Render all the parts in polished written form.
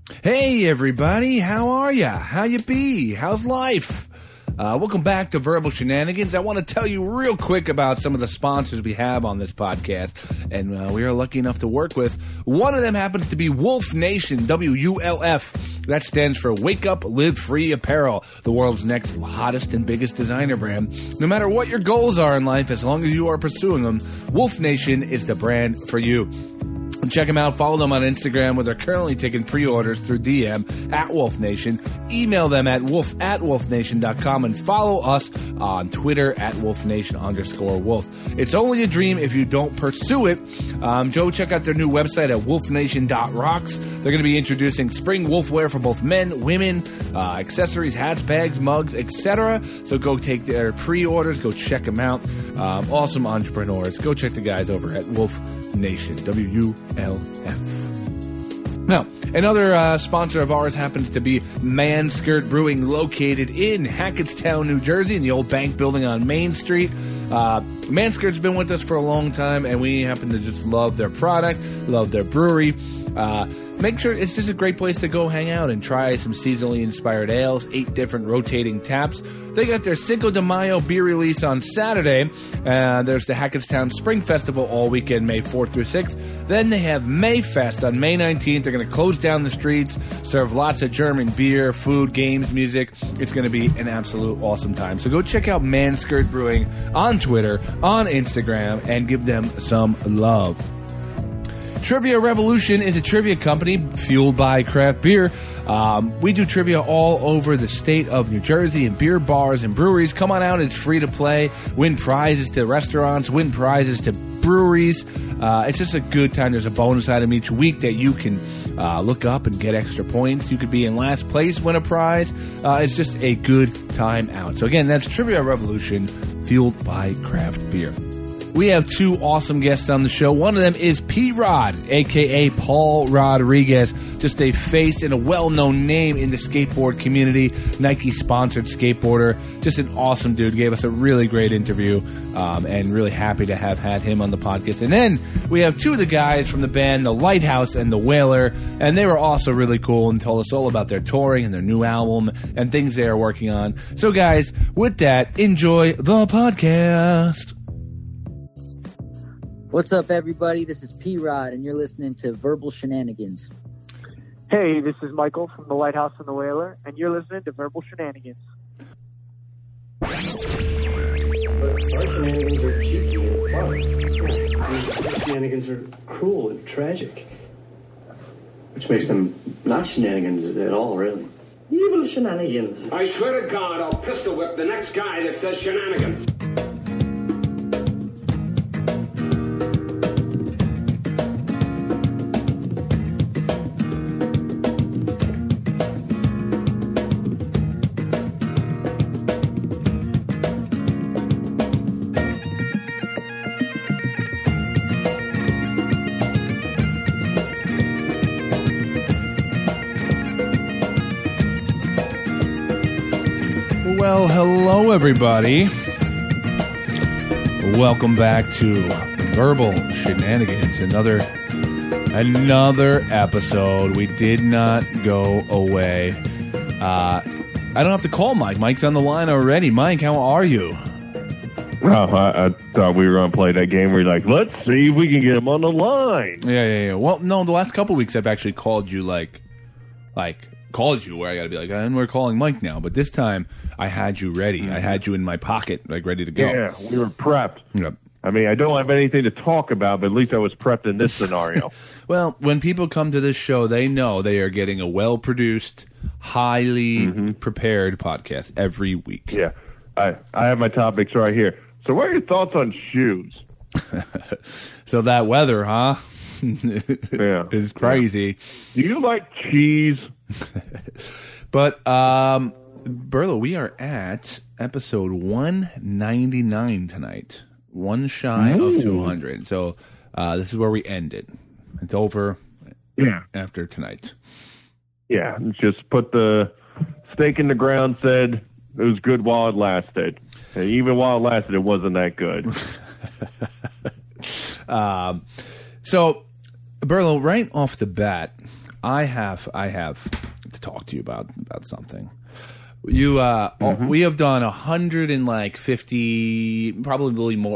Hey, everybody. How are ya? How you be? How's life? Welcome back to Verbal Shenanigans. I want to tell you real quick about some of the sponsors we have on this podcast, and we are lucky enough to work with. One of them happens to be Wolf Nation, WULF. That stands for Wake Up, Live Free Apparel, the world's next hottest and biggest designer brand. No matter what your goals are in life, as long as you are pursuing them, Wolf Nation is the brand for you. Check them out. Follow them on Instagram, where they're currently taking pre-orders through DM at Wolf Nation. Email them at wolf@wolfnation.com and follow us on Twitter at wolfnation_wolf. It's only a dream if you don't pursue it. Joe, check out their new website at wolfnation.rocks. They're going to be introducing spring wolf wear for both men, women, accessories, hats, bags, mugs, etc. So go take their pre-orders. Go check them out. Awesome entrepreneurs. Go check the guys over at Wolf Nation, WULF. Now, another sponsor of ours happens to be Manskirt Brewing, located in Hackettstown, New Jersey, in the old bank building on Main Street. Manskirt's been with us for a long time, and we happen to just love their product, love their brewery. Make sure it's just a great place to go hang out and try some seasonally inspired ales, 8 different rotating taps. They got their Cinco de Mayo beer release on Saturday. There's the Hackettstown Spring Festival all weekend, May 4th through 6th. Then they have Mayfest on May 19th. They're going to close down the streets, serve lots of German beer, food, games, music. It's going to be an absolute awesome time. So go check out Manskirt Brewing on Twitter, on Instagram, and give them some love. Trivia Revolution is a trivia company fueled by craft beer. We do trivia all over the state of New Jersey in beer bars and breweries. Come on out. It's free to play. Win prizes to restaurants. Win prizes to breweries. It's just a good time. There's a bonus item each week that you can look up and get extra points. You could be in last place, win a prize. It's just a good time out. So again, that's Trivia Revolution, fueled by craft beer. We have 2 awesome guests on the show. One of them is P-Rod, a.k.a. Paul Rodriguez, just a face and a well-known name in the skateboard community, Nike-sponsored skateboarder, just an awesome dude. Gave us a really great interview, and really happy to have had him on the podcast. And then we have 2 of the guys from the band, The Lighthouse and The Wailer, and they were also really cool and told us all about their touring and their new album and things they are working on. So, guys, with that, enjoy the podcast. What's up, everybody? This is P-Rod, and you're listening to Verbal Shenanigans. Hey, this is Michael from The Lighthouse and The Wailer, and you're listening to Verbal Shenanigans. But our shenanigans are cheeky and fun. Our shenanigans are cruel and tragic. Which makes them not shenanigans at all, really. Evil shenanigans. I swear to God, I'll pistol whip the next guy that says shenanigans. Well, hello, everybody. Welcome back to Verbal Shenanigans. Another episode. We did not go away. I don't have to call Mike. Mike's on the line already. Mike, how are you? Oh, I thought we were going to play that game where you're like, let's see if we can get him on the line. Yeah. Well, no, the last couple weeks I've actually called you called you where I got to be like, and we're calling Mike now. But this time I had you ready. Mm-hmm. I had you in my pocket, like ready to go. Yeah, we were prepped. Yep. I mean, I don't have anything to talk about, but at least I was prepped in this scenario. Well, when people come to this show, they know they are getting a well-produced, highly prepared podcast every week. Yeah. I have my topics right here. So what are your thoughts on shoes? So that weather, huh? Yeah. It's crazy. Do you like cheese? But, Berlo, we are at episode 199 tonight. One shy of 200. So this is where we ended. It's over after tonight. Yeah, just put the stake in the ground, said it was good while it lasted. And even while it lasted, it wasn't that good. So, Berlo, right off the bat, I have to talk to you about something. You, we have done 150, probably more,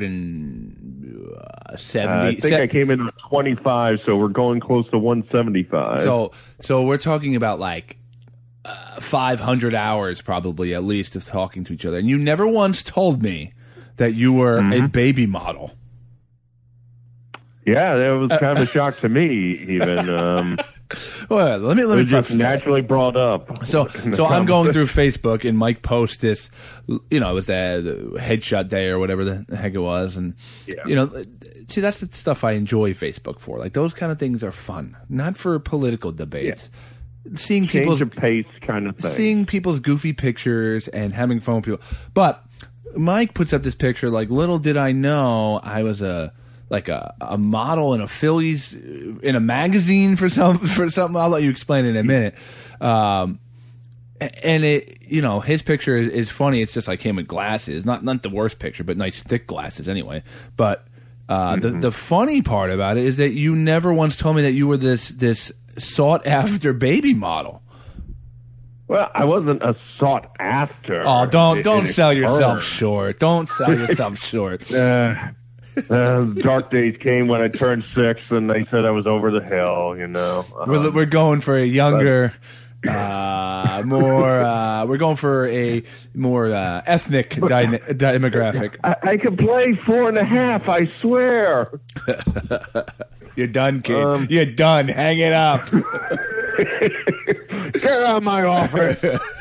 170. I think I came in at 25, so we're going close to 175. So we're talking about like 500 hours, probably at least, of talking to each other. And you never once told me that you were a baby model. Yeah, that was kind of a shock to me, even. Well, let me just naturally brought up. So I'm going through Facebook, and Mike posts this. It was the headshot day or whatever the heck it was, and see, that's the stuff I enjoy Facebook for. Like those kind of things are fun, not for political debates. Yeah. Seeing people's pace kind of thing. Seeing people's goofy pictures and having fun with people. But Mike puts up this picture. Like, little did I know I was a model in a Phillies in a magazine for something. I'll let you explain it in a minute. And it, his picture is funny. It's just like him with glasses, not the worst picture, but nice thick glasses anyway. But the funny part about it is that you never once told me that you were this sought after baby model. Well, I wasn't a sought after. Oh, don't sell yourself short. Don't sell yourself short. Dark days came when I turned 6, and they said I was over the hill. We're going for a younger, we're going for a more ethnic demographic. I can play 4.5. I swear. You're done, kid. You're done. Hang it up. Get out of my office.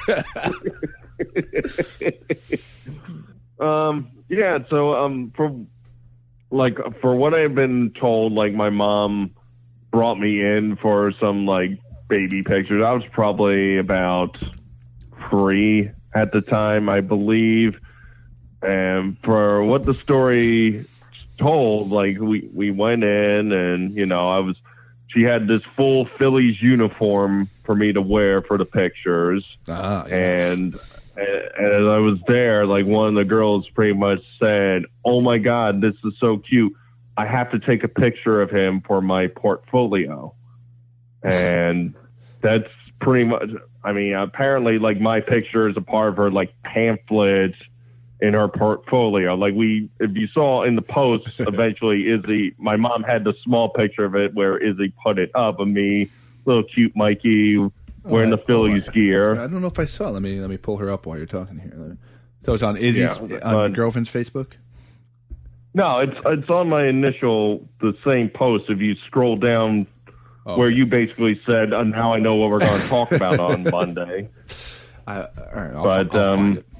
For what I've been told, like, my mom brought me in for some like baby pictures. I was probably about 3 at the time, I believe. And for what the story told, like, we went in, and she had this full Phillies uniform for me to wear for the pictures. Yes. And as I was there, like, one of the girls pretty much said, "Oh my God, this is so cute. I have to take a picture of him for my portfolio." And that's pretty much, apparently, like, my picture is a part of her, like, pamphlet in her portfolio. Like, if you saw in the post, eventually my mom had the small picture of it where Izzy put it up of me, little cute Mikey, wearing the Phillies gear. I don't know if I saw it. Let me pull her up while you're talking here. So it's on Izzy's, on your girlfriend's Facebook? No, it's on my the same post. If you scroll down where you basically said, now I know what we're going to talk about on Monday. All right, I'll find it.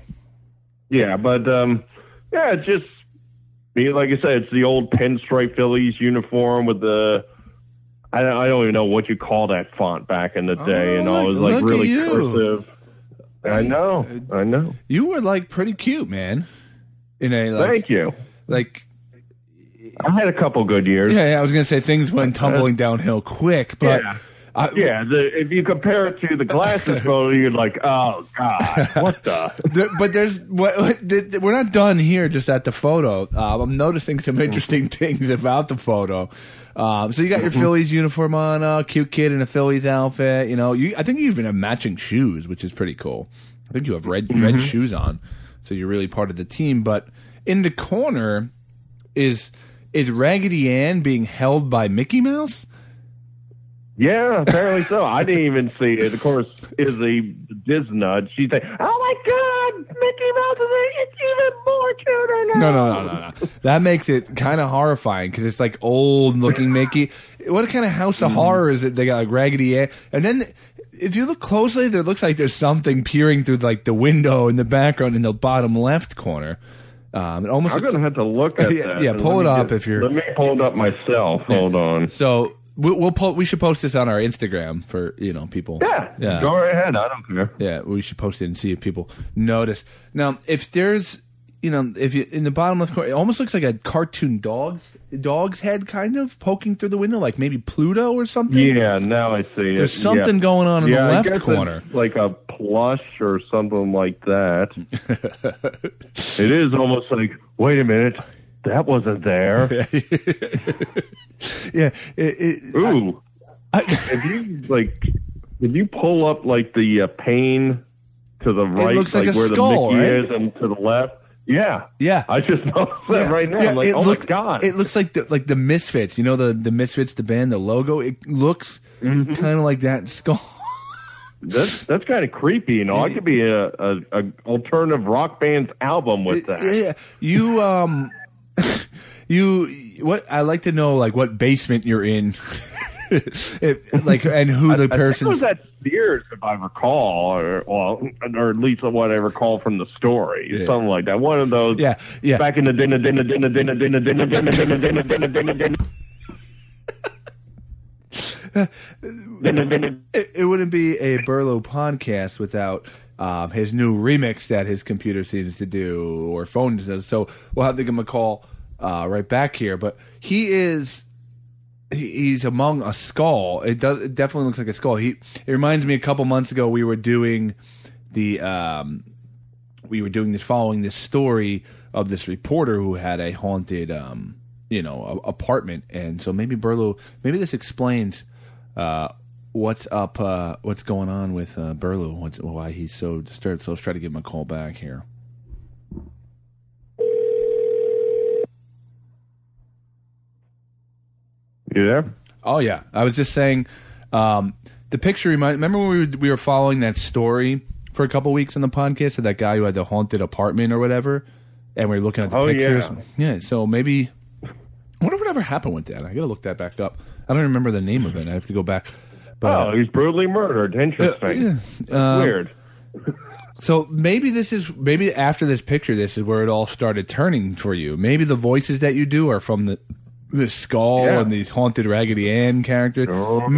It's just, like I said, it's the old pinstripe Phillies uniform with the, I don't even know what you call that font back in the day, and all. It was like really cursive. I know. You were like pretty cute, man. Thank you. Like, I had a couple good years. Yeah, I was gonna say things went tumbling downhill quick, but if you compare it to the glasses photo, you're like, oh God, what the? But we're not done here just at the photo. I'm noticing some interesting things about the photo. So you got your Phillies uniform on, cute kid in a Phillies outfit. I think you even have matching shoes, which is pretty cool. I think you have red shoes on, so you're really part of the team. But in the corner is Raggedy Ann being held by Mickey Mouse? Yeah, apparently so. I didn't even see it. Of course, Izzy Disney, she's like, "Oh my God, Mickey Mouse it's even more cuter now." No. That makes it kind of horrifying because it's like old looking Mickey. What kind of house of horror is it? They got like Raggedy Ann, and then if you look closely, there looks like there's something peering through like the window in the background in the bottom left corner. It almost. I'm gonna have to look at that. Yeah, pull it up if you're. Let me pull it up myself. Hold on. So. We should post this on our Instagram for people. Yeah, go right ahead. I don't care. Yeah, we should post it and see if people notice. Now, if there's if you in the bottom left corner, it almost looks like a cartoon dog's head kind of poking through the window, like maybe Pluto or something. Yeah, now I see it. There's something going on in the left corner, like a plush or something like that. It is almost like, wait a minute. That wasn't there. Yeah. Ooh. if you pull up like the pane to the right, looks like a where skull, the Mickey right? is, and to the left. Yeah. Yeah. I just noticed that right now. I'm like, my God. It looks like the Misfits. You know the Misfits, the band, the logo. It looks kind of like that skull. That's kind of creepy. You know, I could be a alternative rock band's album with that. Yeah. What I like to know, like what basement you're in, and who the person. I think it was at Sears, if I recall, or at least what I recall from the story, something like that. One of those. Yeah. Back in the dinner. It wouldn't be a Burlow podcast without his new remix that his computer seems to do, or phone does. So we'll have to give him a call right back here. But he's among a skull. It definitely looks like a skull. It reminds me a couple months ago we were doing following this story of this reporter who had a haunted apartment, and so maybe this explains what's going on with Burlow, why he's so disturbed. So let's try to give him a call back here. You there? Oh yeah, I was just saying. The picture remember when we were following that story for a couple weeks on the podcast of that guy who had the haunted apartment or whatever, and we were looking at the pictures. Yeah, so maybe I wonder whatever happened with that. I gotta look that back up. I don't remember the name of it. I have to go back. But, he's brutally murdered. Interesting. Weird. So maybe after this picture, this is where it all started turning for you. Maybe the voices that you do are from the skull and these haunted Raggedy Ann characters.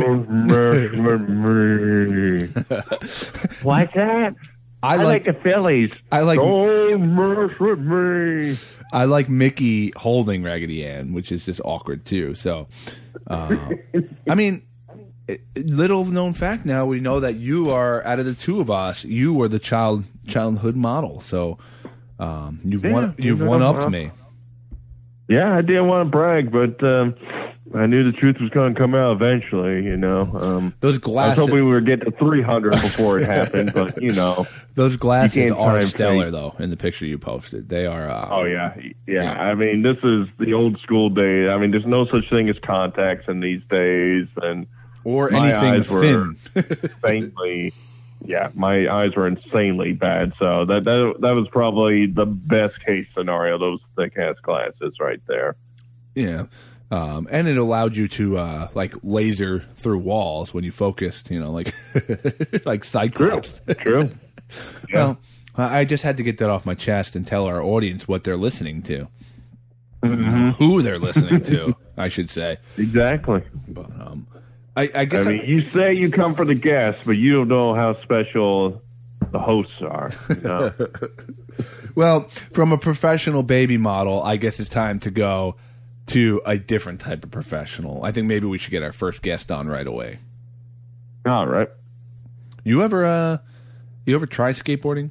What's that? I like the Phillies. Don't mess with me. I like Mickey holding Raggedy Ann, which is just awkward too. So, I mean, little known fact now, we know that you are, out of the two of us, you were the childhood model. So, you've won up to me. Yeah, I didn't want to brag, but I knew the truth was going to come out eventually, you know. Those glasses. I was hoping we would get to 300 before it happened, but, you know. Those glasses are stellar, though, in the picture you posted. They are. Yeah. I mean, this is the old school days. I mean, there's no such thing as contacts in these days. Or anything thin. My eyes were insanely bad. So that was probably the best case scenario. Those thick ass glasses right there. Yeah, and it allowed you to like laser through walls when you focused. You know, like like Cyclops. True. Yeah. Well, I just had to get that off my chest and tell our audience what they're listening to, who they're listening to, I should say. Exactly. But I guess you say you come for the guests, but you don't know how special the hosts are. You know? Well, from a professional baby model, I guess it's time to go to a different type of professional. I think maybe we should get our first guest on right away. All right. You ever try skateboarding?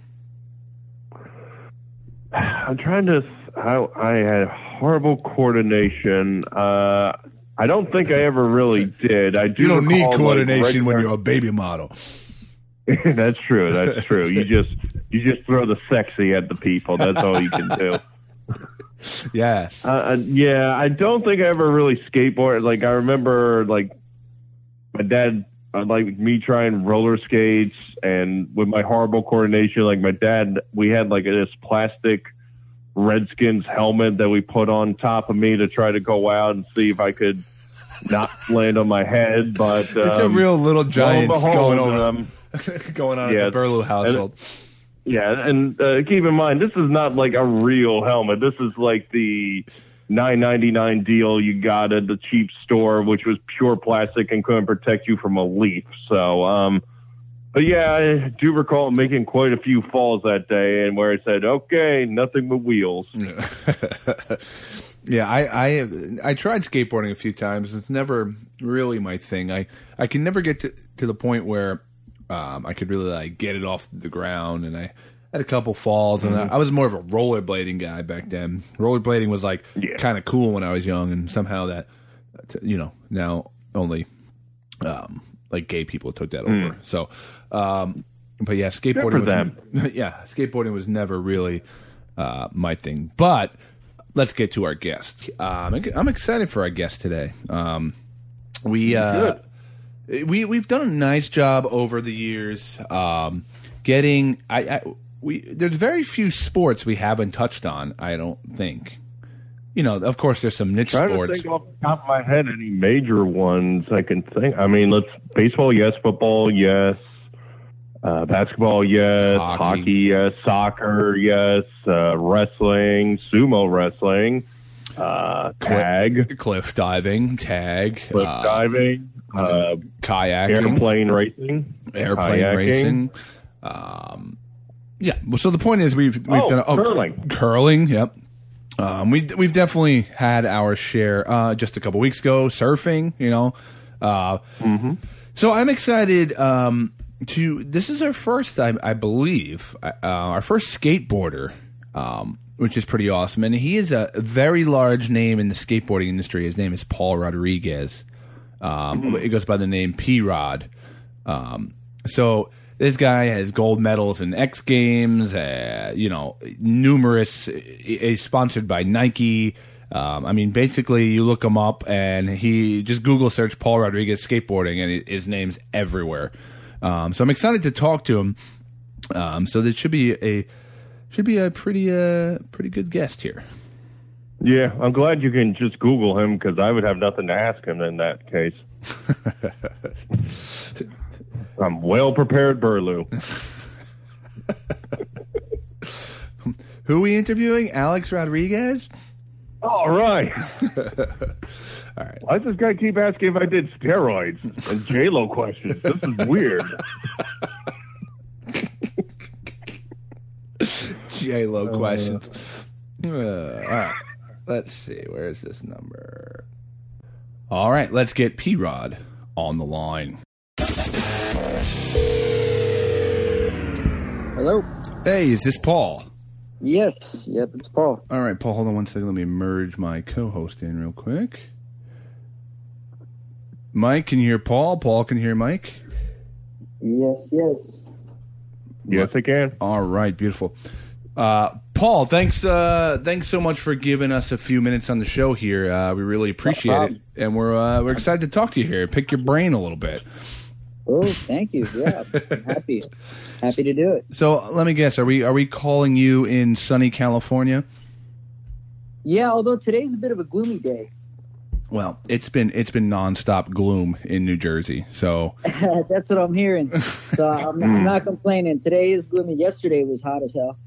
I'm trying to. I had horrible coordination. I don't think I ever really did. You don't need coordination when you're a baby model. That's true. That's true. You just throw the sexy at the people. That's all you can do. Yes. Yeah, I don't think I ever really skateboarded. Like, I remember, like, my dad, like, me trying roller skates, and with my horrible coordination, like, my dad, we had, like, this plastic Redskins helmet that we put on top of me to try to go out and see if I could not land on my head. But it's a real Little Giants going on at the Burlow household. And keep in mind, this is not like a real helmet. This is like the $9.99 deal you got at the cheap store, which was pure plastic and couldn't protect you from a leaf. So, but yeah, I do recall making quite a few falls that day, and where I said, "Okay, nothing but wheels." Yeah, I tried skateboarding a few times. It's never really my thing. I can never get to the point where I could really like get it off the ground, and I had a couple falls, and I was more of a rollerblading guy back then. Rollerblading was like kind of cool when I was young, and somehow that now only like gay people took that over. So, but yeah, skateboarding was never really my thing. But let's get to our guest. I'm excited for our guest today. We've done a nice job over the years getting. There's very few sports we haven't touched on. I don't think. Of course, there's some niche sports. Trying to think off the top of my head any major ones I can think. I mean, baseball, yes. Football, yes. Basketball, yes. Hockey, yes. Soccer, yes. Wrestling, sumo wrestling, tag, cliff diving, kayaking, airplane racing. Yeah. So the point is, we've done curling. Yep. We've definitely had our share. Just a couple weeks ago, surfing. So I'm excited. This is our first time, I believe, our first skateboarder, which is pretty awesome. And he is a very large name in the skateboarding industry. His name is Paul Rodriguez. It goes by the name P-Rod. So this guy has gold medals in X Games, numerous. He's sponsored by Nike. Basically, you look him up and he just Google search Paul Rodriguez skateboarding and his name's everywhere. So I'm excited to talk to him. So there should be a pretty good guest here. Yeah, I'm glad you can just Google him because I would have nothing to ask him in that case. I'm well prepared, Burlew. Who are we interviewing? Alex Rodriguez? All right. All right. Why does this guy keep asking if I did steroids and J-Lo questions? This is weird. J-Lo questions. All right. Let's see. Where is this number? All right. Let's get P-Rod on the line. Hello. Hey, is this Paul? Yes. Yep, it's Paul. All right, Paul, hold on one second. Let me merge my co-host in real quick. Mike, can you hear Paul? Paul, can you hear Mike? Yes. Yes, I can. All right, beautiful. Paul, thanks so much for giving us a few minutes on the show here. We really appreciate it, and we're excited to talk to you here. Pick your brain a little bit. Oh, thank you. Yeah, I'm happy to do it. So let me guess, are we calling you in sunny California? Yeah, although today's a bit of a gloomy day. Well, it's been nonstop gloom in New Jersey. So that's what I'm hearing. So I'm not complaining. Today is gloomy. Yesterday was hot as hell.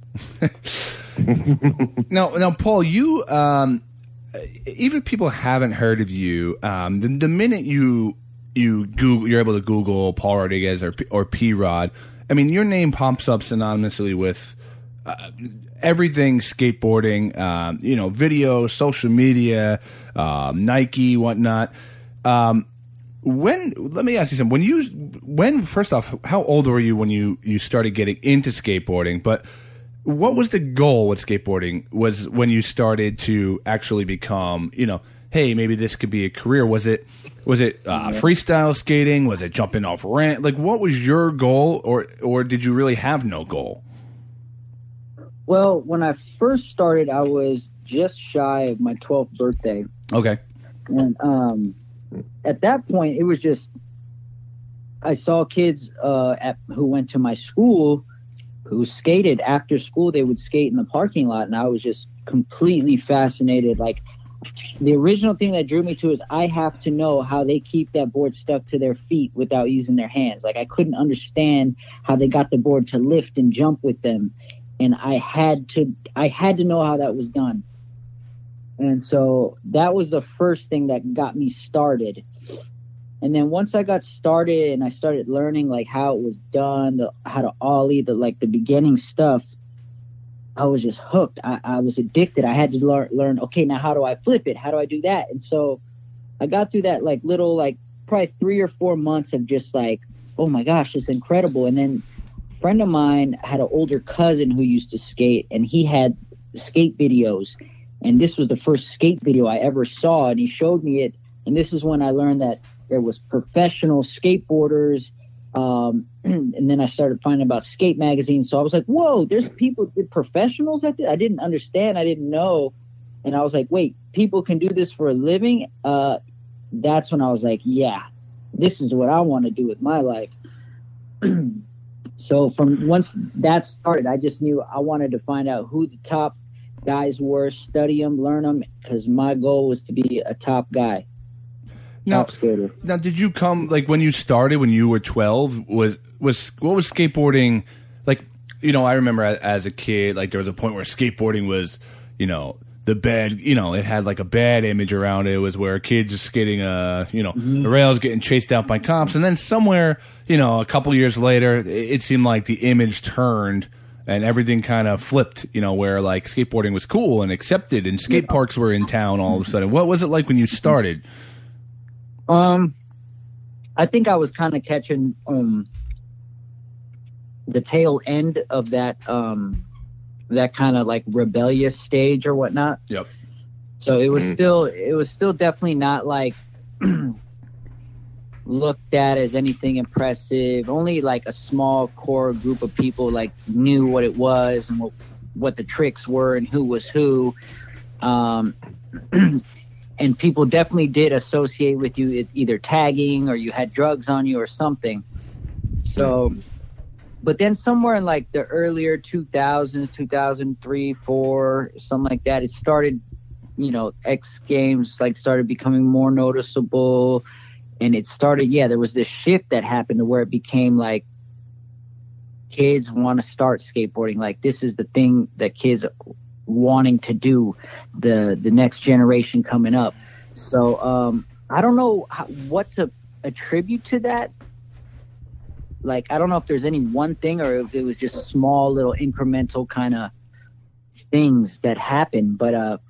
Now, Paul, you even if people haven't heard of you, the minute you're able to Google Paul Rodriguez or P-Rod, I mean, your name pops up synonymously with everything skateboarding, video, social media, Nike, whatnot. Let me ask you something. First off, how old were you when you started getting into skateboarding? But what was the goal with skateboarding? Was when you started to actually become, hey, maybe this could be a career? Was it freestyle skating? Was it jumping off ramp? Like, what was your goal, or did you really have no goal? Well, when I first started, I was just shy of my 12th birthday. Okay. And at that point, it was just I saw kids who went to my school who skated after school. They would skate in the parking lot, and I was just completely fascinated. Like, the original thing that drew me to is I have to know how they keep that board stuck to their feet without using their hands. Like, I couldn't understand how they got the board to lift and jump with them. And I had to know how that was done. And so that was the first thing that got me started. And then once I got started and I started learning like how it was done, how to ollie, the beginning stuff, I was just hooked. I was addicted. I had to learn, okay, now how do I flip it? How do I do that? And so I got through that probably 3 or 4 months of just like, oh my gosh, it's incredible. And then a friend of mine had an older cousin who used to skate, and he had skate videos. And this was the first skate video I ever saw, and he showed me it. And this is when I learned that there was professional skateboarders. And then I started finding about skate magazines. So I was like, whoa, there's professionals at this. I didn't understand. I didn't know. And I was like, wait, people can do this for a living. That's when I was like, yeah, this is what I want to do with my life. So from once that started, I just knew I wanted to find out who the top guys were, study them, learn them, because my goal was to be a top guy. Now, did you come, like, when you started, when you were 12, what was skateboarding, like, you know, I remember as a kid, like, there was a point where skateboarding was, you know, the bad, you know, it had, like, a bad image around it. It was where kids just skating, the rails, getting chased out by cops, and then somewhere, you know, a couple years later, it seemed like the image turned, and everything kind of flipped, you know, where, like, skateboarding was cool and accepted, and skate parks were in town all of a sudden. What was it like when you started? I think I was kind of catching the tail end of that that kind of like rebellious stage or whatnot. Yep. So it was still definitely not like looked at as anything impressive. Only like a small core group of people like knew what it was and what the tricks were and who was who. And people definitely did associate with you. It's either tagging or you had drugs on you or something. So, but then somewhere in like the earlier 2000s, 2003, 4, something like that, it started, you know, X Games like started becoming more noticeable. And it started, there was this shift that happened to where it became like kids want to start skateboarding. Like this is the thing that kids wanting to do, the next generation coming up. So I don't know what to attribute to that. Like I don't know if there's any one thing or if it was just small little incremental kind of things that happened, but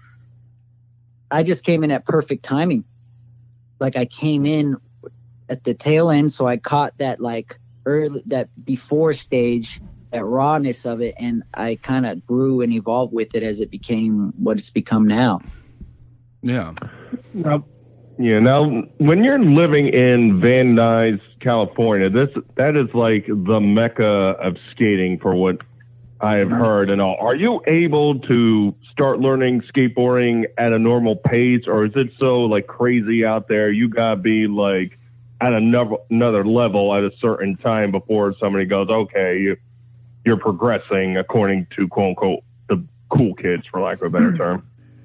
I just came in at perfect timing. Like I came in at the tail end, so I caught that like early, that before stage, that rawness of it, and I kind of grew and evolved with it as it became what it's become now. Yeah. Now, when you're living in Van Nuys, California, that is like the mecca of skating for what I have heard and all. Are you able to start learning skateboarding at a normal pace, or is it so like crazy out there? You gotta be like at another level at a certain time before somebody goes, okay, you're progressing according to quote unquote the cool kids, for lack of a better term.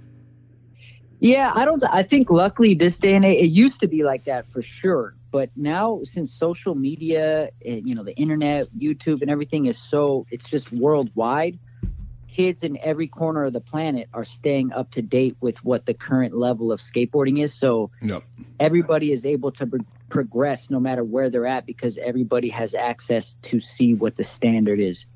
Yeah, I think luckily this day and age, it used to be like that for sure. But now since social media, you know, the internet, YouTube and everything is it's just worldwide. Kids in every corner of the planet are staying up to date with what the current level of skateboarding is. So everybody is able to progress no matter where they're at because everybody has access to see what the standard is.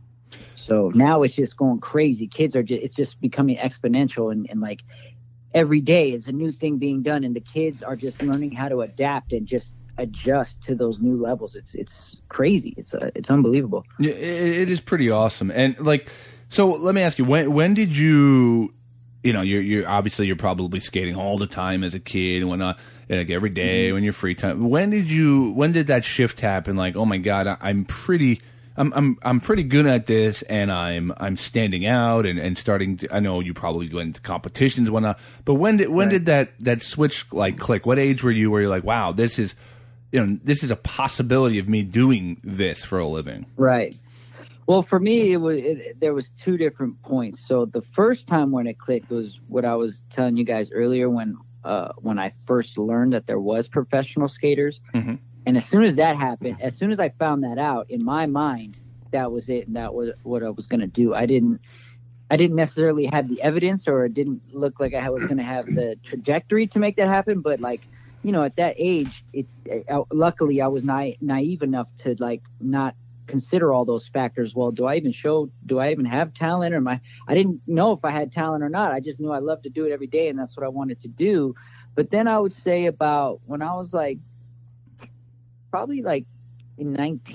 So now it's just going crazy. Kids it's just becoming exponential and like every day is a new thing being done and the kids are just learning how to adapt and just adjust to those new levels. It's crazy. It's unbelievable. Yeah, it is pretty awesome. And like, so let me ask you, when did you, you know, you're obviously you're probably skating all the time as a kid and whatnot, and like every day when you're free time. When did that shift happen? Like, oh my God, I'm pretty good at this, and I'm standing out and starting to, I know you probably go into competitions and whatnot, but when did that switch like click? What age were you where you're like, wow, this is a possibility of me doing this for a living? Right. Well, for me, there was two different points. So the first time when it clicked was what I was telling you guys earlier when I first learned that there was professional skaters. Mm-hmm. And as soon as that happened, as soon as I found that out, in my mind, that was it. And that was what I was going to do. I didn't necessarily have the evidence, or it didn't look like I was going to have the trajectory to make that happen. But like, you know, at that age, luckily I was naive enough to like not consider all those factors. Well, do I even have talent, or I didn't know if I had talent or not. I just knew I loved to do it every day, and that's what I wanted to do. But then I would say about when I was like, probably like in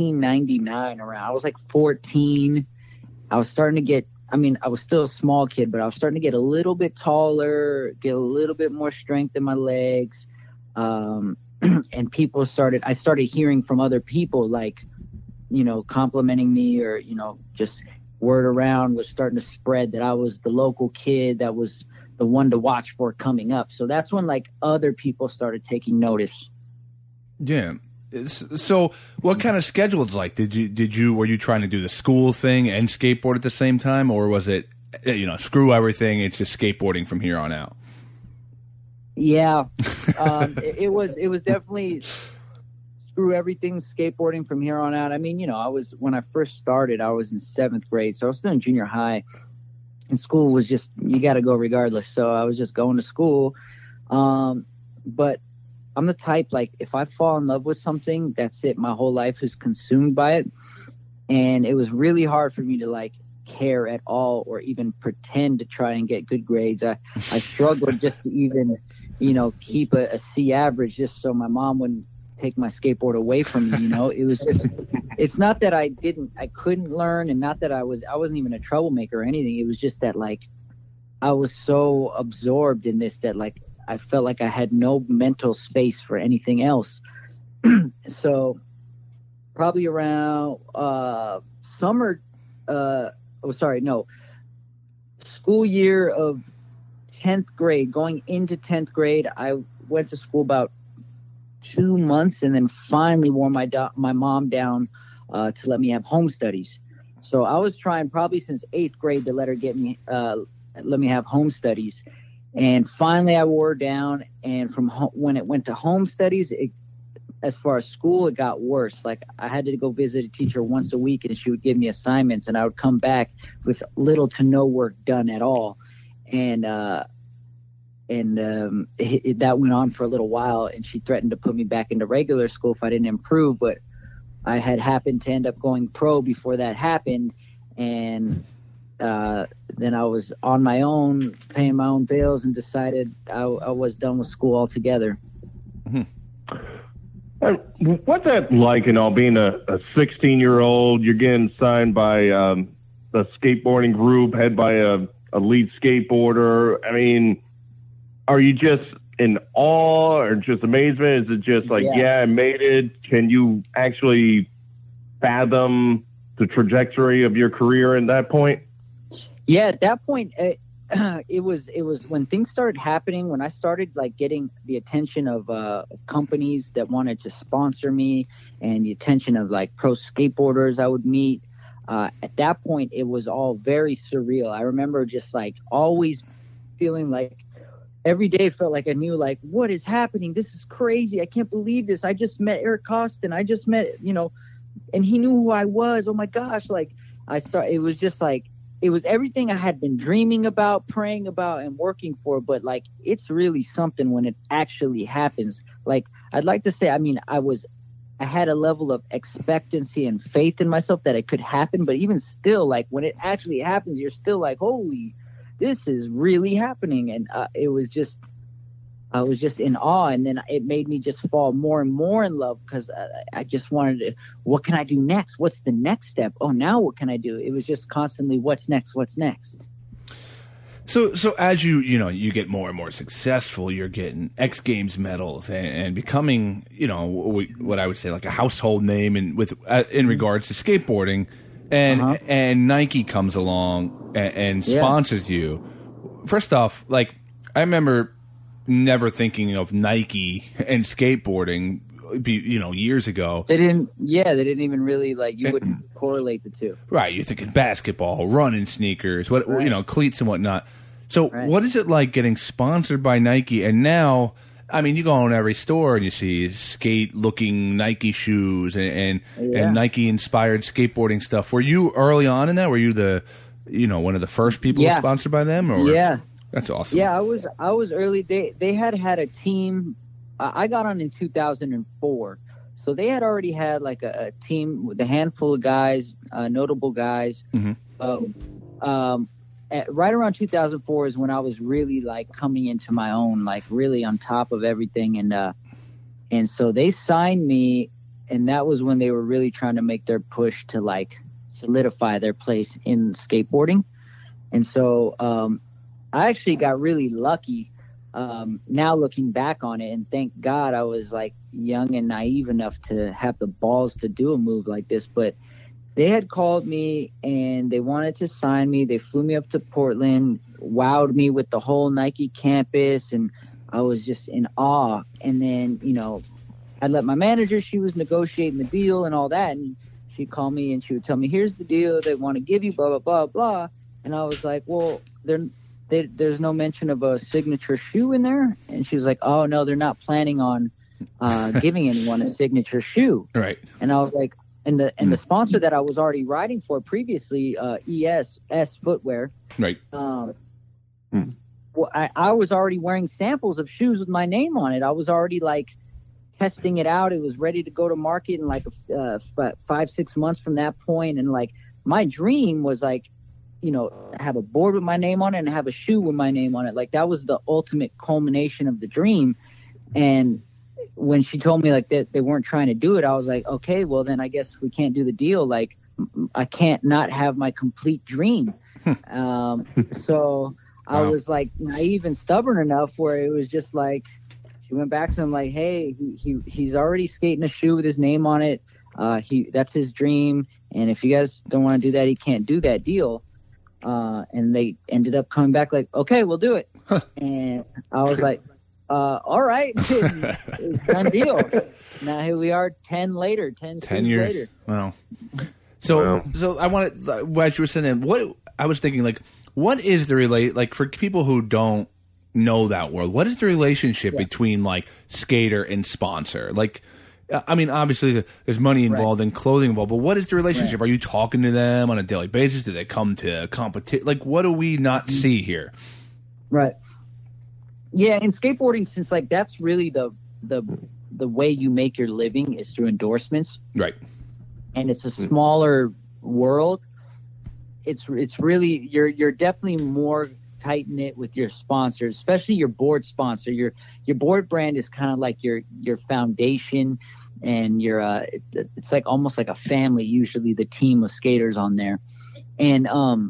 1999 around, I was like 14. I was starting to get, I was still a small kid, but I was starting to get a little bit taller, get a little bit more strength in my legs. and I started hearing from other people, like, complimenting me, or, just word around was starting to spread that I was the local kid that was the one to watch for coming up. So that's when like other people started taking notice. Yeah. So what kind of schedule is like? Were you trying to do the school thing and skateboard at the same time, or was it, screw everything, it's just skateboarding from here on out? Yeah. It was definitely screw everything, skateboarding from here on out. I mean, when I first started, I was in 7th grade, so I was still in junior high, and school was just, you got to go regardless. So I was just going to school. But I'm the type, like, if I fall in love with something, that's it. My whole life is consumed by it. And it was really hard for me to like care at all, or even pretend to try and get good grades. I struggled just to even, keep a C average, just so my mom wouldn't take my skateboard away from me. It was just, it's not that I couldn't learn, and not that I wasn't even a troublemaker or anything. It was just that, like, I was so absorbed in this that, like, I felt like I had no mental space for anything else. So probably around school year of 10th grade, going into 10th grade, I went to school about 2 months, and then finally wore my mom down to let me have home studies. So I was trying probably since 8th grade to let me have home studies. And finally I wore her down, and when it went to home studies, as far as school, it got worse. Like, I had to go visit a teacher once a week, and she would give me assignments, and I would come back with little to no work done at all. And that went on for a little while, and she threatened to put me back into regular school if I didn't improve. But I had happened to end up going pro before that happened, and then I was on my own, paying my own bills, and decided I was done with school altogether. Mm-hmm. What's that like, being a 16-year-old? You're getting signed by a skateboarding group, head by a lead skateboarder. I mean, are you just in awe or just amazement? Is it just like, yeah, I made it? Can you actually fathom the trajectory of your career at that point? Yeah, at that point, it was when things started happening, when I started like getting the attention of companies that wanted to sponsor me, and the attention of like pro skateboarders I would meet. At that point, it was all very surreal. I remember just like always feeling like every day felt like I knew, like, what is happening? This is crazy. I can't believe this. I just met Eric Costin. I just met, and he knew who I was. Oh my gosh. Like, it was just like, it was everything I had been dreaming about, praying about, and working for. But like, it's really something when it actually happens. Like, I'd like to say, I mean, I had a level of expectancy and faith in myself that it could happen. But even still, like, when it actually happens, you're still like, holy, this is really happening. And I was just in awe. And then it made me just fall more and more in love, because I just wanted to, what can I do next? What's the next step? Oh, now what can I do? It was just constantly, what's next? What's next? So as you get more and more successful, you're getting X Games medals and becoming, what I would say like a household name in regards to skateboarding, and Nike comes along and sponsors you. First off, like, I remember never thinking of Nike and skateboarding, years ago. They didn't even really, like, you wouldn't correlate the two. Right. You're thinking basketball, running sneakers, cleats and whatnot. So What is it like getting sponsored by Nike? And now, I mean, you go in every store and you see skate-looking Nike shoes and Nike-inspired skateboarding stuff. Were you early on in that? Were you one of the first people sponsored by them? Or? Yeah. That's awesome. Yeah, I was early. They had a team. I got on in 2004. So they had already had like a team with a handful of guys, notable guys. Mm-hmm. Right around 2004 is when I was really like coming into my own, like really on top of everything. And so they signed me, and that was when they were really trying to make their push to like solidify their place in skateboarding. And so I actually got really lucky. now looking back on it, and thank God I was like young and naive enough to have the balls to do a move like this, but they had called me and they wanted to sign me. They flew me up to Portland, wowed me with the whole Nike campus, and I was just in awe. And then, you know, I'd let my manager, she was negotiating the deal and all that, and she'd call me and she would tell me, here's the deal they want to give you, blah, blah, blah, blah. And I was like, well, there's no mention of a signature shoe in there. And she was like, oh, no, they're not planning on giving anyone a signature shoe. Right. And I was like, and the sponsor that I was already riding for previously, S Footwear. Right. Well, I was already wearing samples of shoes with my name on it. I was already like testing it out. It was ready to go to market in like 5-6 months from that point. And like my dream was like, you know, have a board with my name on it and have a shoe with my name on it. Like that was the ultimate culmination of the dream. And when she told me like that they weren't trying to do it, I was like, okay, well then I guess we can't do the deal. Like I can't not have my complete dream. So I was like naive and stubborn enough where it was just like, she went back to him like, hey, he's already skating a shoe with his name on it. That's his dream. And if you guys don't want to do that, he can't do that deal. And they ended up coming back like, okay, we'll do it. And I was like, all right, it's done deal. Now here we are 10 years later. Wow. So I wanted, what you were saying, what I was thinking, like, what is the like for people who don't know that world, what is the relationship between like skater and sponsor? Like, I mean, obviously there's money involved and clothing involved, but what is the relationship? Are you talking to them on a daily basis? Do they come to competition? Like, what do we not see here? Right. Yeah, in skateboarding, since like that's really the way you make your living is through endorsements. Right. And it's a smaller world. It's really you're definitely more tight knit with your sponsors, especially your board sponsor. Your board brand is kind of like your foundation, and it's like almost like a family. Usually, the team of skaters on there, and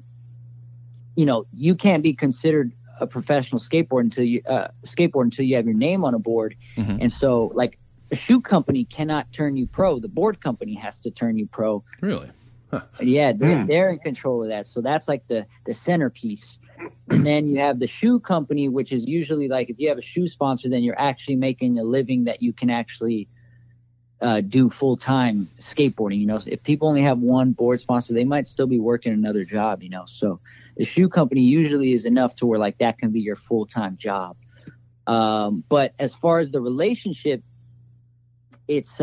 you know, you can't be considered a professional skateboarder until you have your name on a board. And so, like, a shoe company cannot turn you pro. The board company has to turn you pro. Really? Huh. Yeah, they're in control of that. So that's like the centerpiece. And then you have the shoe company, which is usually like if you have a shoe sponsor, then you're actually making a living that you can actually do full-time skateboarding. You know, if people only have one board sponsor, they might still be working another job, you know. So the shoe company usually is enough to where like that can be your full-time job. But as far as the relationship, it's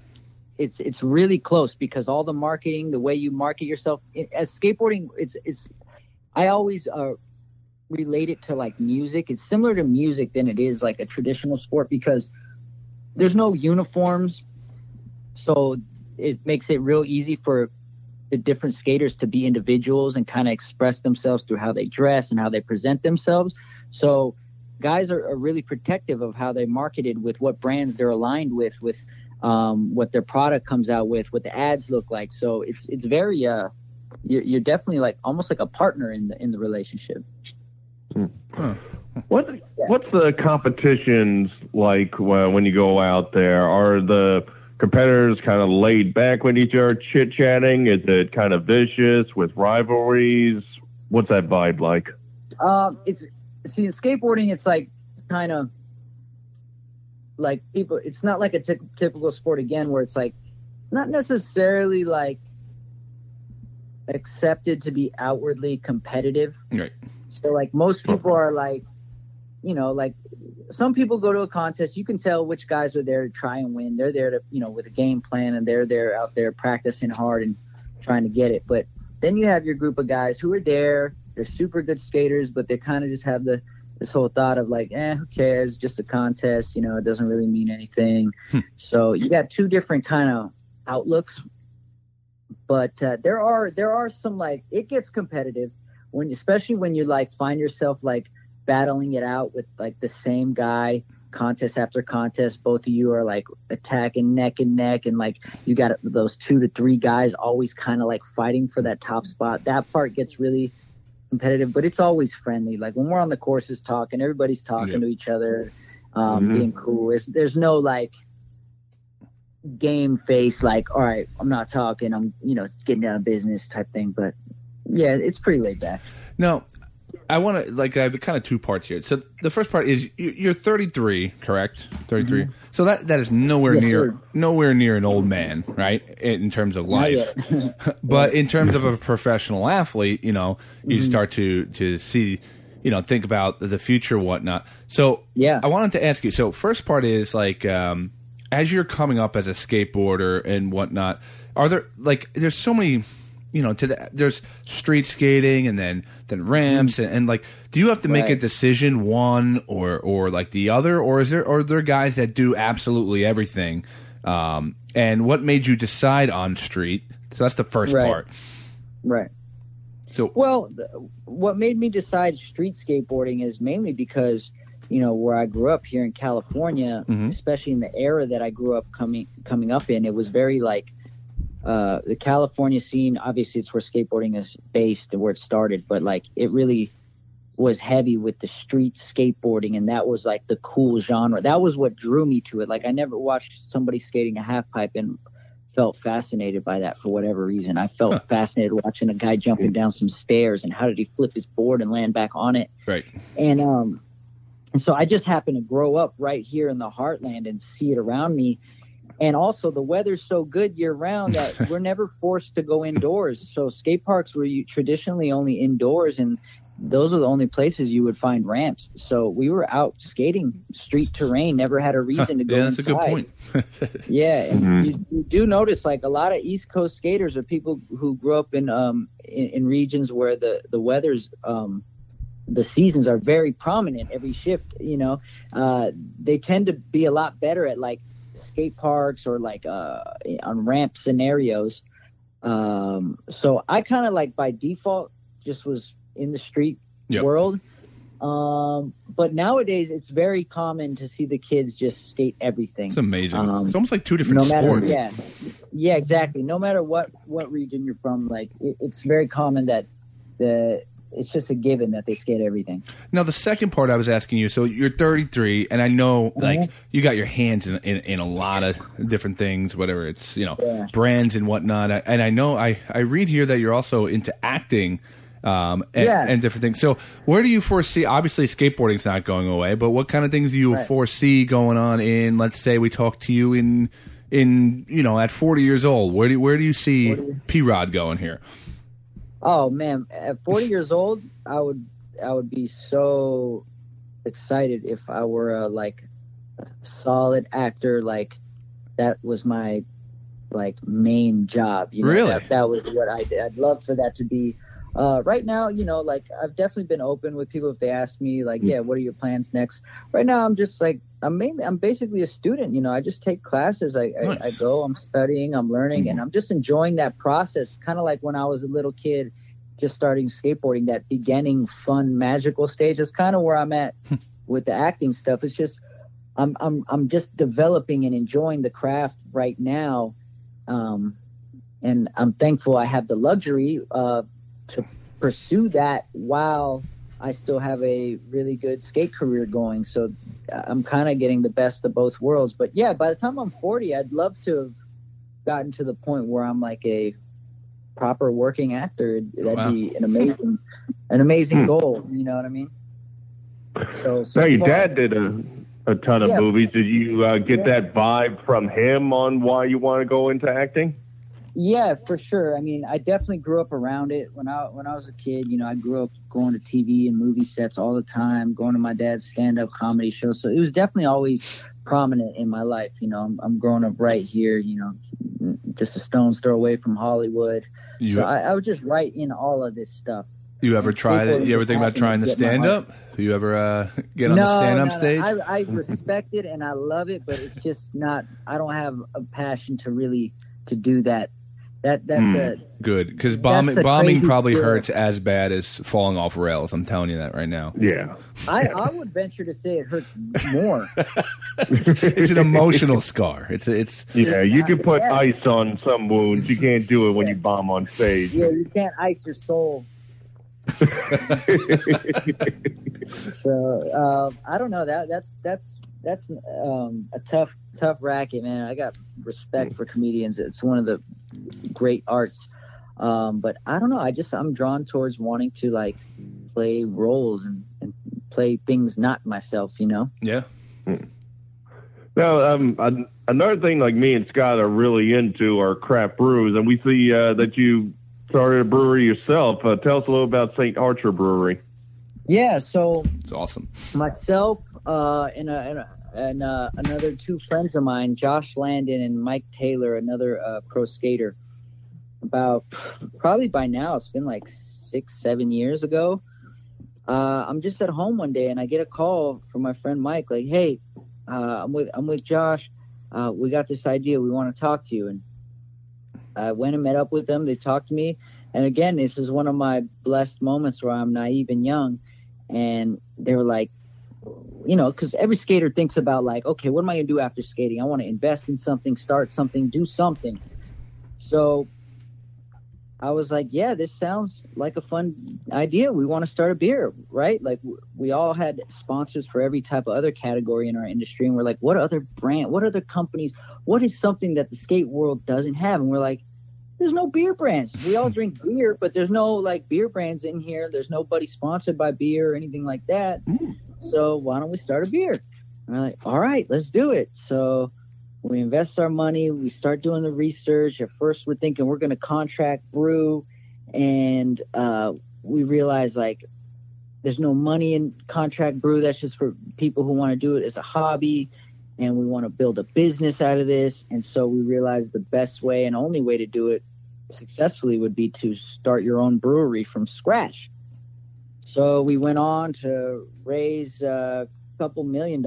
really close because all the marketing, the way you market yourself as skateboarding, I always relate it to like music. It's similar to music than it is like a traditional sport because there's no uniforms. So it makes it real easy for the different skaters to be individuals and kind of express themselves through how they dress and how they present themselves. So guys are really protective of how they're marketed with what brands they're aligned with what their product comes out with, what the ads look like. So it's very you're definitely like almost like a partner in the relationship. Huh. What's the competitions like when you go out there? Are the competitors kind of laid back when each other chit-chatting? Is it kind of vicious with rivalries? What's that vibe like? In skateboarding, it's like kind of like people, it's not like a typical sport again where it's like not necessarily like accepted to be outwardly competitive. Right. So like most people are like, you know, like some people go to a contest, you can tell which guys are there to try and win. They're there to, you know, with a game plan, and they're out there practicing hard and trying to get it. But then you have your group of guys who are there, they're super good skaters, but they kind of just have this whole thought of like, who cares? Just a contest, you know, it doesn't really mean anything. So you got two different kind of outlooks. But there are some like, it gets competitive especially when you like find yourself like battling it out with like the same guy contest after contest. Both of you are like attacking neck and neck, and like you got those 2 to 3 guys always kind of like fighting for that top spot. That part gets really competitive, but it's always friendly. Like when we're on the courses talking, everybody's talking to each other, being cool. There's no like game face, like, all right, I'm not talking, I'm, getting out of business type thing. But yeah, it's pretty laid back. Now, I want to, I have kind of two parts here. So the first part is you're 33, correct? 33. Mm-hmm. So that is nowhere near an old man, right? In terms of life. But in terms of a professional athlete, you start to see, think about the future, whatnot. So I wanted to ask you. So first part is as you're coming up as a skateboarder and whatnot, are there there's so many. There's street skating and then ramps and do you have to make a decision one or like the other, or are there guys that do absolutely everything? And what made you decide on street? So that's the first part. Right. So what made me decide street skateboarding is mainly because where I grew up here in California, especially in the era that I grew up coming up in, it was very the California scene, obviously it's where skateboarding is based and where it started, but it really was heavy with the street skateboarding, and that was the cool genre. That was what drew me to it. I never watched somebody skating a half pipe and felt fascinated by that for whatever reason. I felt fascinated watching a guy jumping down some stairs and how did he flip his board and land back on it. Right. And so I just happened to grow up right here in the heartland and see it around me. And also the weather's so good year round that we're never forced to go indoors. So skate parks were traditionally only indoors, and those are the only places you would find ramps. So we were out skating street terrain, never had a reason to go inside. That's a good point. Yeah. And you do notice a lot of East Coast skaters are people who grew up in regions where the weather's the seasons are very prominent every shift. They tend to be a lot better at skate parks or on ramp scenarios. So I kind of by default just was in the street world. But nowadays it's very common to see the kids just skate everything. It's amazing. It's almost like two different sports. Yeah, exactly. No matter what region you're from, it's very common that it's just a given that they skate everything. Now, the second part I was asking you, so you're 33, and I know, you got your hands in a lot of different things, whether it's, brands and whatnot. And I know, I read here that you're also into acting and different things. So where do you foresee, obviously skateboarding's not going away, but what kind of things do you foresee going on in, let's say we talk to you in at 40 years old? Where do you see P-Rod going here? Oh man, at 40 years old, I would be so excited if I were a solid actor. That was my main job. Really? That was what I'd love for that to be. Right now, I've definitely been open with people if they ask me what are your plans next? Right now, I'm just I'm basically a student. I just take classes. I go, I'm studying, I'm learning, and I'm just enjoying that process. Kind of like when I was a little kid, just starting skateboarding, that beginning, fun, magical stage. That's kind of where I'm at with the acting stuff. It's just, I'm just developing and enjoying the craft right now. And I'm thankful I have the luxury, to pursue that while I still have a really good skate career going. So I'm kind of getting the best of both worlds. But yeah, by the time I'm 40, I'd love to have gotten to the point where I'm a proper working actor. That'd be an amazing goal. You know what I mean? So now your dad did a ton of movies. Did you get that vibe from him on why you want to go into acting? Yeah, for sure. I mean, I definitely grew up around it. When I was a kid, I grew up going to TV and movie sets all the time, going to my dad's stand-up comedy show. So it was definitely always prominent in my life. I'm growing up right here, just a stone's throw away from Hollywood. So I was just right in all of this stuff. You ever try that? You ever think about trying the stand-up? Do you ever get on the stand-up stage? I respect it and I love it, but it's just not. I don't have a passion to do that. That's good, because bombing probably hurts as bad as falling off rails. I'm telling you that right now. Yeah, I would venture to say it hurts more. It's an emotional scar. It's you can put ice on some wounds. You can't do it when you bomb on stage. Yeah, you can't ice your soul. So I don't know. That's a tough racket, man. I got respect for comedians. It's one of the great arts. But I don't know. I'm drawn towards wanting to like play roles and play things not myself, you know? Yeah. Now, another thing like me and Scott are really into are craft brews, and we see that you started a brewery yourself. Tell us a little about St. Archer Brewery. Yeah, so It's awesome. myself and another two friends of mine, Josh Landon and Mike Taylor, another pro skater, about probably by now, it's been like 6-7 years ago. I'm just at home one day and I get a call from my friend Mike, like, hey, I'm with Josh. We got this idea. We want to talk to you. And I went and met up with them. They talked to me. And again, this is one of my blessed moments where I'm naive and young. And they were like, you know, because every skater thinks about like, okay, what am I going to do after skating? I want to invest in something, start something, do something. So I was like, yeah, this sounds like a fun idea. We want to start a beer, right? Like we all had sponsors for every type of other category in our industry. And we're like, what other brand, what other companies, what is something that the skate world doesn't have? And we're like, there's no beer brands. We all drink beer, but there's no like beer brands in here. There's nobody sponsored by beer or anything like that. So why don't we start a beer? And we're like, all right, let's do it. So we invest our money. We start doing the research. At first, we're thinking we're going to contract brew. And we realize, like, there's no money in contract brew. That's just for people who want to do it as a hobby. And we want to build a business out of this. And so we realized the best way and only way to do it successfully would be to start your own brewery from scratch. So we went on to raise a couple $1 million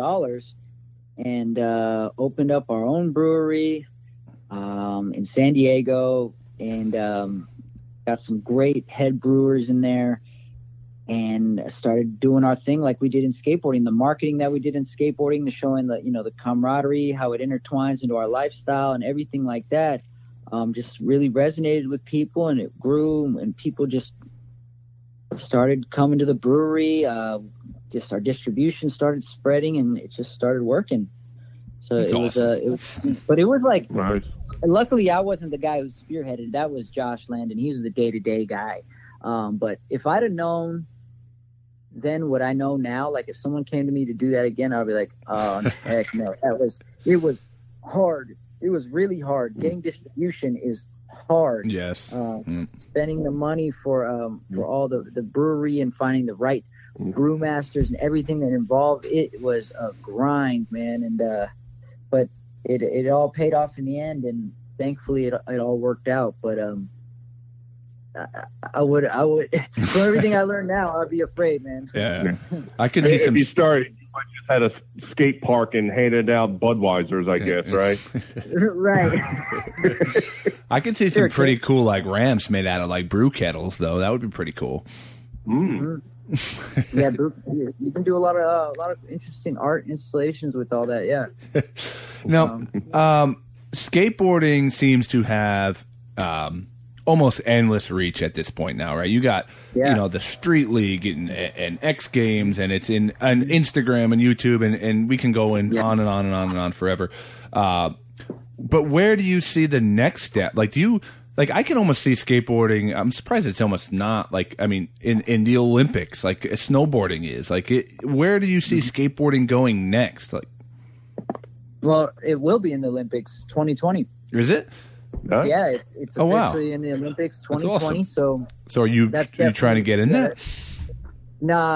and opened up our own brewery in San Diego, and got some great head brewers in there, and started doing our thing like we did in skateboarding, the marketing that we did in skateboarding, the showing the, you know, the camaraderie, how it intertwines into our lifestyle and everything like that. Just really resonated with people, and it grew, and people just started coming to the brewery. Just our distribution started spreading, and it just started working. So That's awesome. But it was like, Nice. luckily I wasn't the guy who spearheaded. That was Josh Landon. He was the day-to-day guy. But if I'd have known then what I know now, like if someone came to me to do that again, I'd be like, oh, heck no. It was hard. It was really hard. Getting distribution is hard. Yes. Spending the money for all the brewery and finding the right brewmasters and everything that involved it was a grind, man. And but it all paid off in the end, and thankfully it all worked out. But I would for everything I learned now, I'd be afraid, man. Yeah. I could see some. If you started, you might just had a skate park and handed out Budweisers, I guess, right? Right. I could see some pretty cool like ramps made out of like brew kettles, though. That would be pretty cool. Yeah, you can do a lot of interesting art installations with all that. Yeah. Now, skateboarding seems to have almost endless reach at this point now, right? You got you know, the Street League and X Games, and it's in on Instagram and YouTube, and we can go on and on and on and on forever. But where do you see the next step? Like, do you? Like, I can almost see skateboarding. I'm surprised it's almost not like, I mean, in the Olympics, like snowboarding is. Like, where do you see skateboarding going next? Like, well, it will be in the Olympics 2020. Is it? Yeah, it's officially in the Olympics 2020. Awesome. So are you trying to get in there? Nah.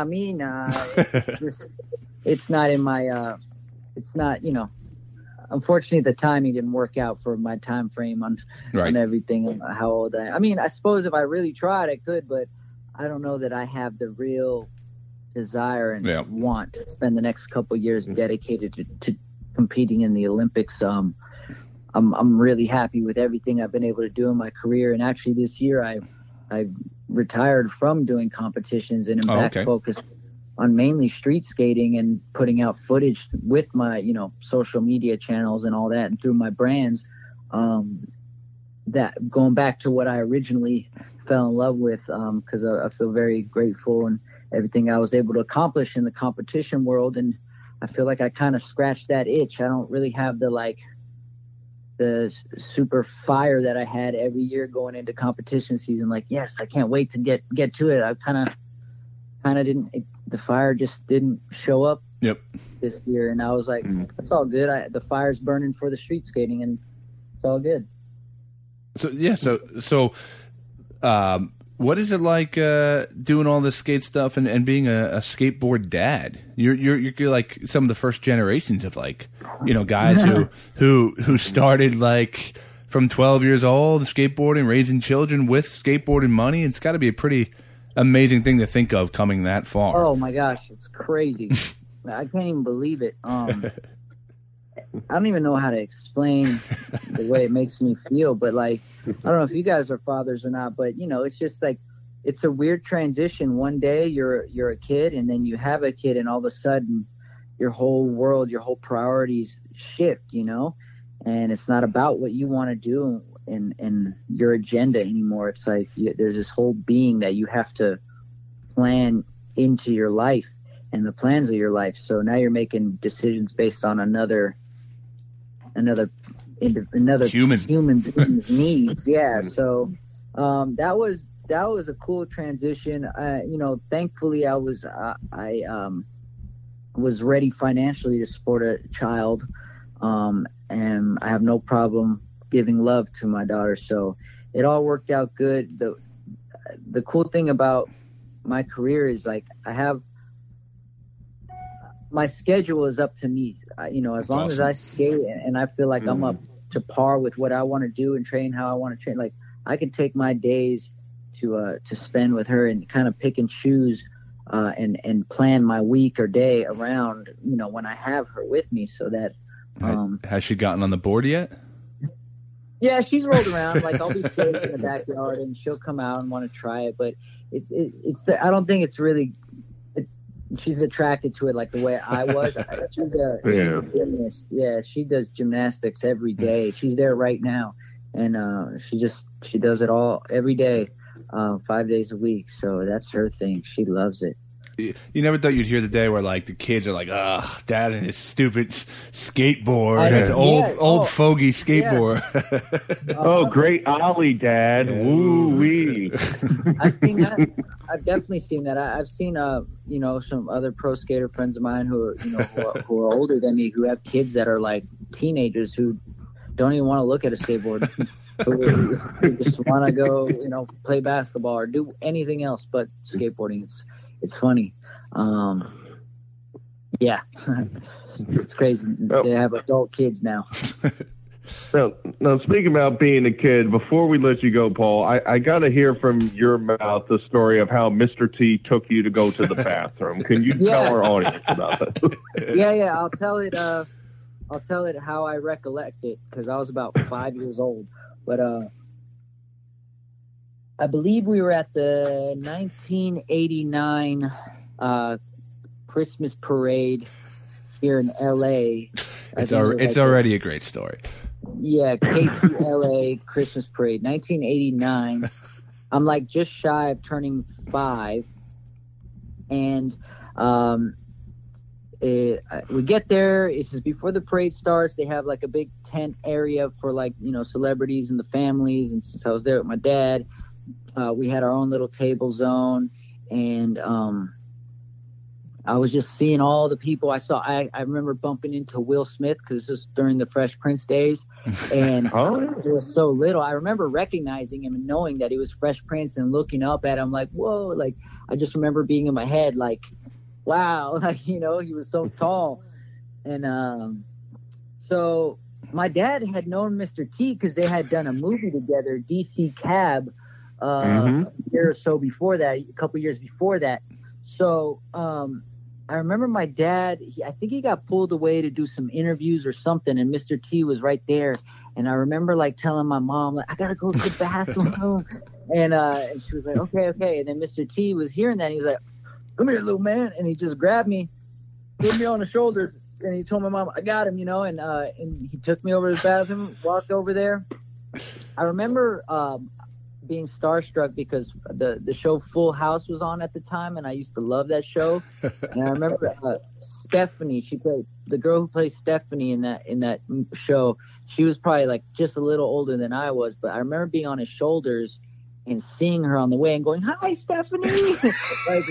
It's not in my. It's not, you know. Unfortunately, the timing didn't work out for my time frame on everything and how old I mean, I suppose if I really tried, I could, but I don't know that I have the real desire and want to spend the next couple of years dedicated to competing in the Olympics. I'm really happy with everything I've been able to do in my career, and actually this year I retired from doing competitions and am back focused on mainly street skating and putting out footage with my, you know, social media channels and all that, and through my brands. that going back to what I originally fell in love with, because I feel very grateful and everything I was able to accomplish in the competition world. And I feel like I kind of scratched that itch. I don't really have the super fire that I had every year going into competition season. Like, yes, I can't wait to get to it. I kind of didn't, the fire just didn't show up this year. And I was like, that's all good. The fire's burning for the street skating, and it's all good. So, yeah. So, what is it like doing all this skate stuff and being a skateboard dad? You're like some of the first generations of like, guys who started like from 12 years old skateboarding, raising children with skateboarding money. It's got to be a pretty amazing thing to think of coming that far. Oh my gosh, it's crazy. I can't even believe it. I don't even know how to explain the way it makes me feel, but like, I don't know if you guys are fathers or not, but it's just like, it's a weird transition. One day you're a kid, and then you have a kid, and all of a sudden your whole world, your whole priorities shift, and it's not about what you want to do and your agenda anymore. It's like there's this whole being that you have to plan into your life and the plans of your life. So now you're making decisions based on another human being's needs. Yeah. So that was a cool transition. Thankfully I was ready financially to support a child, and I have no problem giving love to my daughter. So it all worked out good. The cool thing about my career is like my schedule is up to me. As long as I skate and I feel like I'm up to par with what I want to do and train how I want to train, like I can take my days to spend with her and kind of pick and choose and plan my week or day around, when I have her with me, so that. Has she gotten on the board yet? Yeah, she's rolled around. Like I'll be skating in the backyard and she'll come out and want to try it, but I don't think it's really. She's attracted to it like the way I was. She's a gymnast. Yeah, she does gymnastics every day. She's there right now, and she does it all every day, 5 days a week. So that's her thing. She loves it. You never thought you'd hear the day where like the kids are like, "Ugh, Dad and his stupid skateboard, his old fogey skateboard." Yeah. Great ollie, Dad! Woo wee! I've seen that. I've definitely seen that. I've seen some other pro skater friends of mine who are older than me, who have kids that are like teenagers who don't even want to look at a skateboard, who just want to go play basketball or do anything else but skateboarding. It's funny. Yeah, it's crazy. They have adult kids now. Now, speaking about being a kid, before we let you go, Paul, I got to hear from your mouth the story of how Mr. T took you to go to the bathroom. Can you tell our audience about that? Yeah. I'll tell it how I recollect it, because I was about 5 years old. But I believe we were at the 1989 Christmas parade here in L.A. It's already a great story. Yeah, KTLA Christmas parade, 1989. I'm like just shy of turning 5, and we get there. This is before the parade starts. They have like a big tent area for like celebrities and the families. And since I was there with my dad, we had our own little table zone, and I was just seeing all the people I saw. I remember bumping into Will Smith, because this was during the Fresh Prince days, and it was so little. I remember recognizing him and knowing that he was Fresh Prince and looking up at him like, whoa, like I just remember being in my head like, wow, like, he was so tall. And so my dad had known Mr. T because they had done a movie together, DC Cab, a year or so before that, a couple years before that. So I remember my dad, I think he got pulled away to do some interviews or something, and Mr. T was right there. And I remember like telling my mom, like, I got to go to the bathroom. And she was like, okay. And then Mr. T was hearing that, and he was like, come here, little man. And he just grabbed me, put me on the shoulder, and he told my mom, I got him, and he took me over to the bathroom, walked over there, I remember being starstruck because the show Full House was on at the time, and I used to love that show. And I remember Stephanie, she played the girl who plays Stephanie in that show. She was probably like just a little older than I was, but I remember being on his shoulders and seeing her on the way and going, "Hi, Stephanie!" like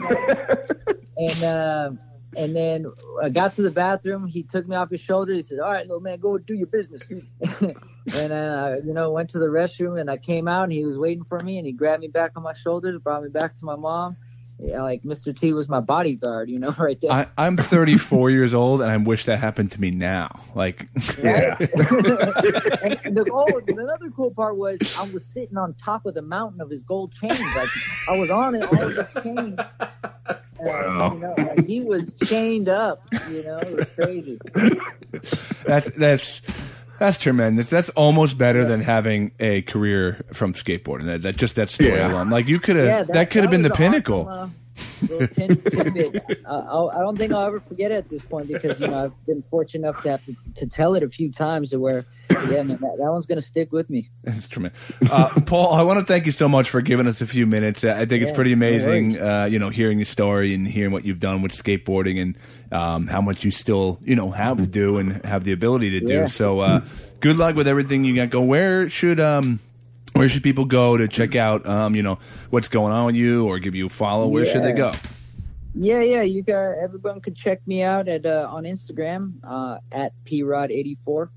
waving. And then I got to the bathroom. He took me off his shoulder. He said, "All right, little man, go do your business." And I, went to the restroom, and I came out, and he was waiting for me, and he grabbed me back on my shoulders, brought me back to my mom. Yeah, like Mr. T was my bodyguard, right there. I'm 34 years old, and I wish that happened to me now. Like, yeah. And another cool part was I was sitting on top of the mountain of his gold chains. Like I was on it, all of his chains. Wow. Like he was chained up. It was crazy. That's tremendous. That's almost better than having a career from skateboarding. That story alone. Like you could have, that could have been the pinnacle. Awesome, little tidbit. I don't think I'll ever forget it at this point because I've been fortunate enough to have to tell it a few times to where man, that one's gonna stick with me. That's tremendous. Paul, I want to thank you so much for giving us a few minutes. I think it's pretty amazing, hearing your story and hearing what you've done with skateboarding and how much you still have to do and have the ability to do. Yeah. So good luck with everything you got going. Where should people go to check out what's going on with you or give you a follow? Where should they go? Yeah. Everyone could check me out at on Instagram at prod84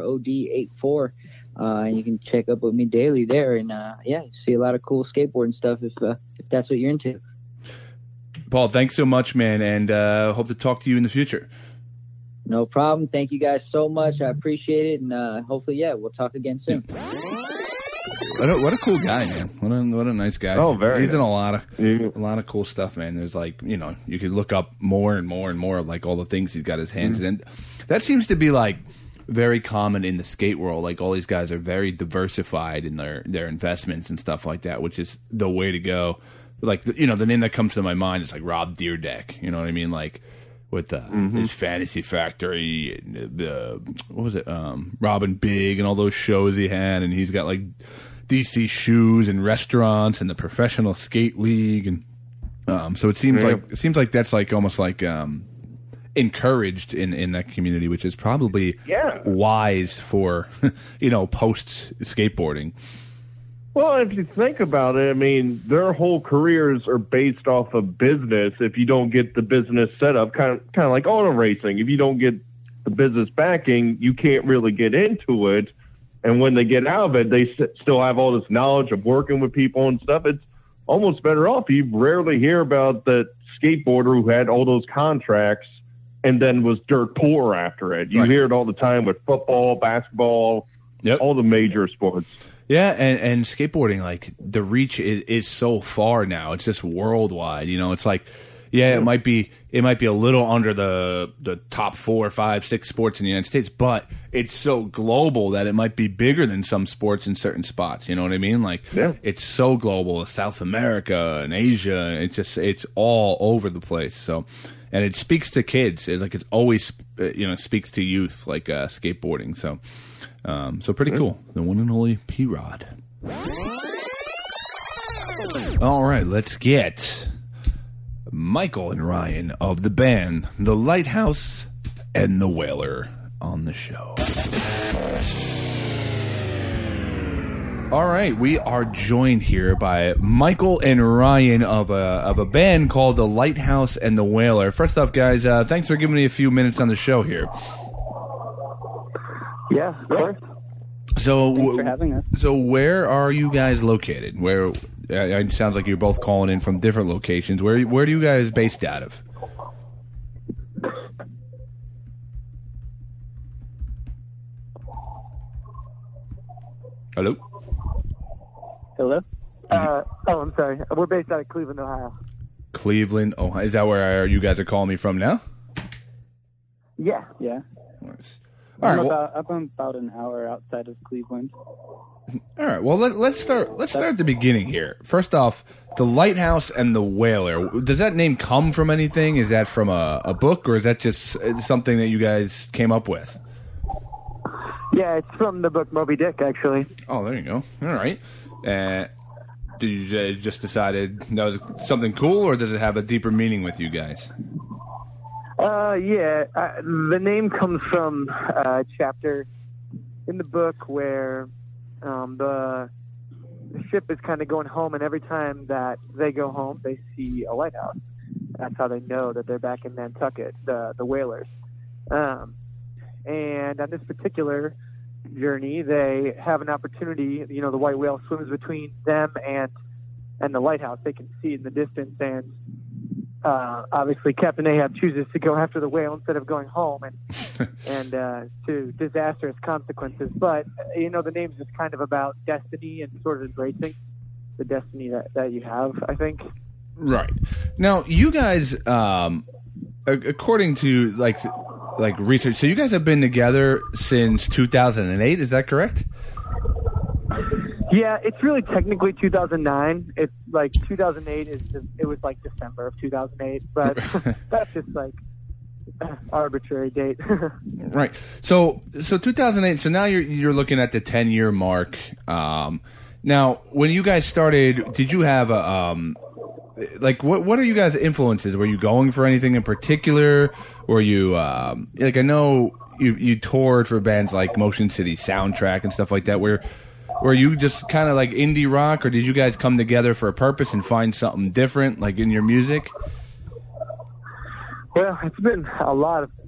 PROD84. And you can check up with me daily there, and see a lot of cool skateboarding stuff if that's what you're into. Paul, thanks so much, man, and hope to talk to you in the future. No problem. Thank you guys so much. I appreciate it, and hopefully, we'll talk again soon. What a cool guy, man! What a nice guy. Oh, very. He's in a lot of cool stuff, man. There's you could look up more and more and more like all the things he's got his hands in. And that seems to be like very common in the skate world. Like all these guys are very diversified in their investments and stuff like that, which is the way to go. Like the name that comes to my mind is like Rob Dyrdek. You know what I mean? Like with his Fantasy Factory and what was it? Robin Big and all those shows he had, and he's got like DC Shoes and restaurants and the Professional Skate League, and so it seems like that's like almost like encouraged in that community, which is probably wise for post skateboarding. Well, if you think about it, I mean, their whole careers are based off of business. If you don't get the business set up, kind of like auto racing, if you don't get the business backing, you can't really get into it. And when they get out of it, they still have all this knowledge of working with people and stuff. It's almost better off. You rarely hear about the skateboarder who had all those contracts and then was dirt poor after it. You hear it all the time with football, basketball, all the major sports. Yeah, and skateboarding, like the reach is so far now. It's just worldwide. It's like, it might be a little under the top 4, 5, 6 sports in the United States, but it's so global that it might be bigger than some sports in certain spots. You know what I mean? Like, it's so global. South America and Asia, it's all over the place. So, and it speaks to kids. It's always speaks to youth, like skateboarding. So pretty cool. The one and only P-Rod. All right, let's get Michael and Ryan of the band The Lighthouse and the Wailer on the show. All right, we are joined here by Michael and Ryan of a band called The Lighthouse and the Wailer. First off, guys, thanks for giving me a few minutes on the show here. Yeah, of course. So, thanks for having us. So where are you guys located? Where it sounds like you're both calling in from different locations. Where do you guys based out of? Hello? I'm sorry. We're based out of Cleveland, Ohio. Cleveland, Ohio. Is that where you guys are calling me from now? Yeah. Nice. I'm about an hour outside of Cleveland. All right. Well, let's start at the beginning here. First off, The Lighthouse and the Wailer. Does that name come from anything? Is that from a book, or is that just something that you guys came up with? Yeah, it's from the book Moby Dick, actually. Oh, there you go. All right. Did you just decided that was something cool, or does it have a deeper meaning with you guys? The name comes from a chapter in the book where the ship is kind of going home, and every time that they go home, they see a lighthouse. That's how they know that they're back in Nantucket, the whalers. And on this particular journey, they have an opportunity. You know, the white whale swims between them and the lighthouse. They can see it in the distance, and obviously Captain Ahab chooses to go after the whale instead of going home, and to disastrous consequences. But you know, the name's just kind of about destiny and sort of embracing the destiny that you have, I think. Right. Now, you guys, according to like research, so you guys have been together since 2008. Is that correct? Yeah, it's really technically 2009. It's like 2008 it was like December of 2008, but that's just like arbitrary date. Right. So 2008. So now you're looking at the 10-year mark. Now, when you guys started, did you have a like what are you guys' influences? Were you going for anything in particular? Were you like, I know you toured for bands like Motion City Soundtrack and stuff like that. Were you just kind of like indie rock, or did you guys come together for a purpose and find something different, like in your music? Well, it's been a lot of.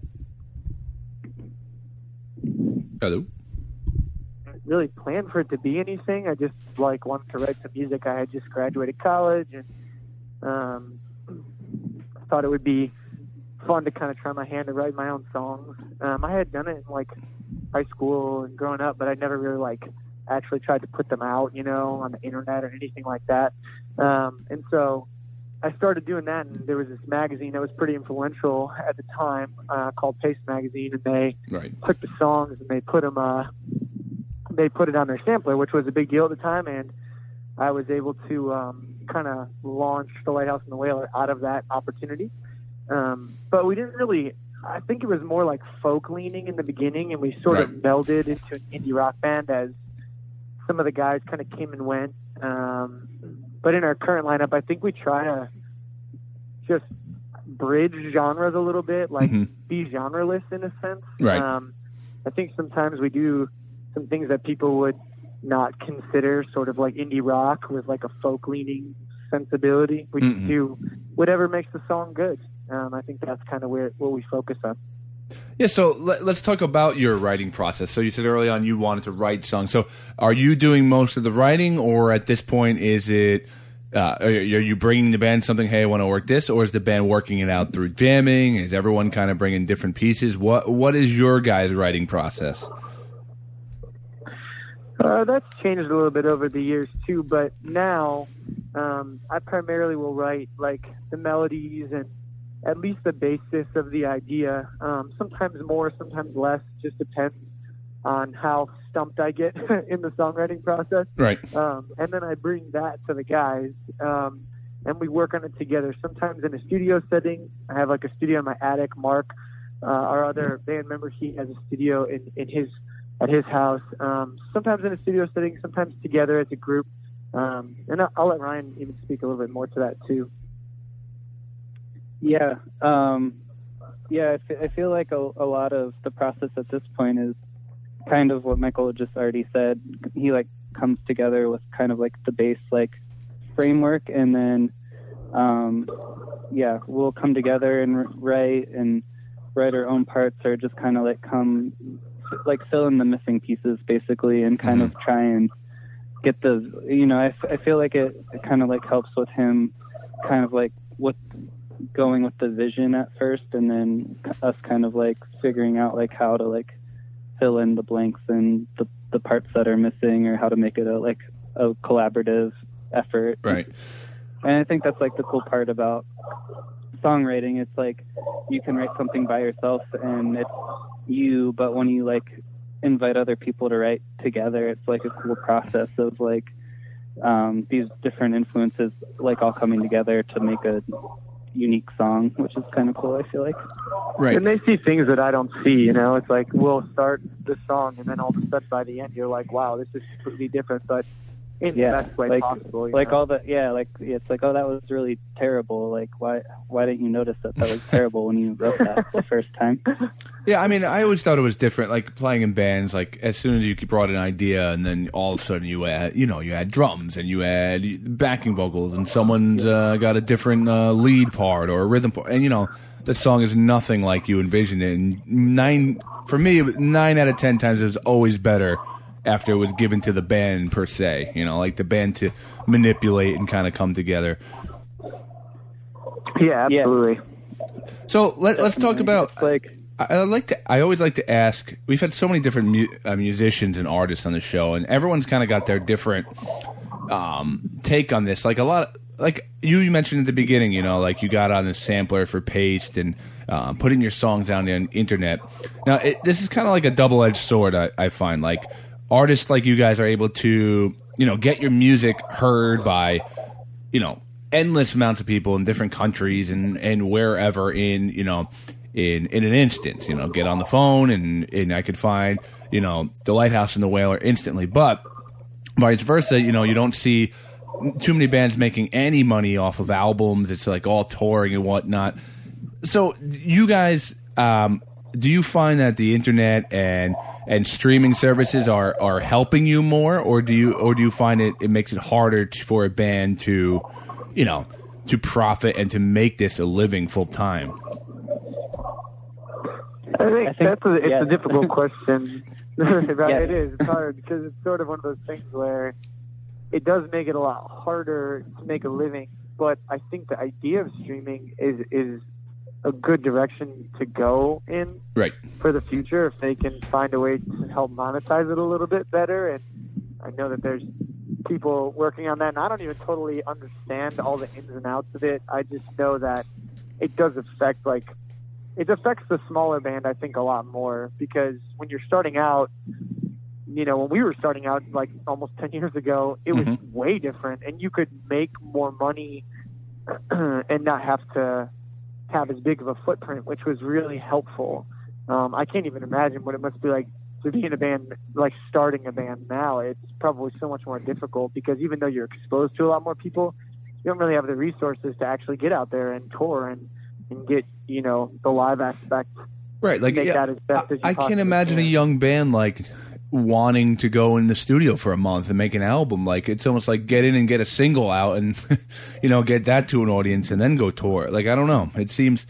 Hello. Really planned for it to be anything. I just like wanted to write some music. I had just graduated college, and thought it would be fun to kind of try my hand to write my own songs. I had done it in like high school and growing up, but I never really like actually tried to put them out, you know, on the internet or anything like that. And so I started doing that, and there was this magazine that was pretty influential at the time called Paste Magazine, and they took the songs and they put it on their sampler, which was a big deal at the time, and I was able to kind of launch The Lighthouse and the Whaler out of that opportunity. But we didn't really, I think it was more like folk leaning in the beginning, and we sort of melded into an indie rock band as some of the guys kind of came and went. But in our current lineup, I think we try to just bridge genres a little bit, like be genreless in a sense. Right. I think sometimes we do some things that people would not consider sort of like indie rock with like a folk leaning sensibility. We just do whatever makes the song good. I think that's kind of what we focus on. Yeah, so let's talk about your writing process. So you said early on you wanted to write songs. So are you doing most of the writing, or at this point is it are you bringing the band something, hey, I want to work this, or is the band working it out through jamming? Is everyone kind of bringing different pieces? What is your guys' writing process? That's changed a little bit over the years too, but now I primarily will write like the melodies and at least the basis of the idea. Sometimes more, sometimes less, just depends on how stumped I get in the songwriting process. Right. And then I bring that to the guys, and we work on it together. Sometimes in a studio setting. I have like a studio in my attic. Mark, our other band member, he has a studio at his house. Sometimes in a studio setting, sometimes together as a group. And I'll let Ryan even speak a little bit more to that too. Yeah. I feel like a lot of the process at this point is kind of what Michael just already said. He like comes together with kind of like the base like framework, and then we'll come together and write our own parts, or just kind of like fill in the missing pieces basically, and kind of try and get I feel like it kind of like helps with him kind of like going with the vision at first, and then us kind of like figuring out like how to like fill in the blanks and the parts that are missing, or how to make it a collaborative effort. Right. And I think that's like the cool part about songwriting. It's like you can write something by yourself and it's you, but when you like invite other people to write together, it's like a cool process of like these different influences like all coming together to make a unique song, which is kind of cool, I feel like. Right. And they see things that I don't see, you know. It's like we'll start the song, and then all of a sudden by the end, you're like, wow, this is completely different, but in the best way possible. Like know? all the it's like, oh, that was really terrible. Like why didn't you notice that was terrible when you wrote that the first time? Yeah, I mean, I always thought it was different. Like playing in bands, like as soon as you brought an idea, and then all of a sudden you had drums and you had backing vocals, and someone's got a different lead part or a rhythm part, and the song is nothing like you envisioned it. And 9 out of 10 times it was always better after it was given to the band per se, like the band to manipulate and kind of come together. Yeah, absolutely. So let's talk about I always like to ask. We've had so many different musicians and artists on the show, and everyone's kind of got their different take on this. Like a lot, like you mentioned at the beginning, like you got on a sampler for Paste and putting your songs out on the internet. Now this is kind of like a double-edged sword. I find like artists like you guys are able to get your music heard by endless amounts of people in different countries and wherever in an instant, get on the phone and I could find, the Lighthouse and the Wailer instantly. But vice versa, you don't see too many bands making any money off of albums. It's like all touring and whatnot. So you guys, do you find that the internet and streaming services are helping you more, or do you find it makes it harder for a band to profit and to make this a living full time? I think it's a difficult question. It is. It's hard because it's sort of one of those things where it does make it a lot harder to make a living. But I think the idea of streaming is a good direction to go in for the future if they can find a way to help monetize it a little bit better. And I know that there's people working on that, and I don't even totally understand all the ins and outs of it. I just know that it does affect the smaller band, I think, a lot more, because when you're starting out, when we were starting out like almost 10 years ago, it was way different, and you could make more money and not have to have as big of a footprint, which was really helpful. I can't even imagine what it must be like to be in a band, like starting a band now. It's probably so much more difficult because even though you're exposed to a lot more people, you don't really have the resources to actually get out there and tour and get, the live aspect. Right. Like, that as best as you I can't imagine can. A young band like wanting to go in the studio for a month and make an album. Like, it's almost like get in and get a single out and, get that to an audience and then go tour. Like, I don't know. It seems,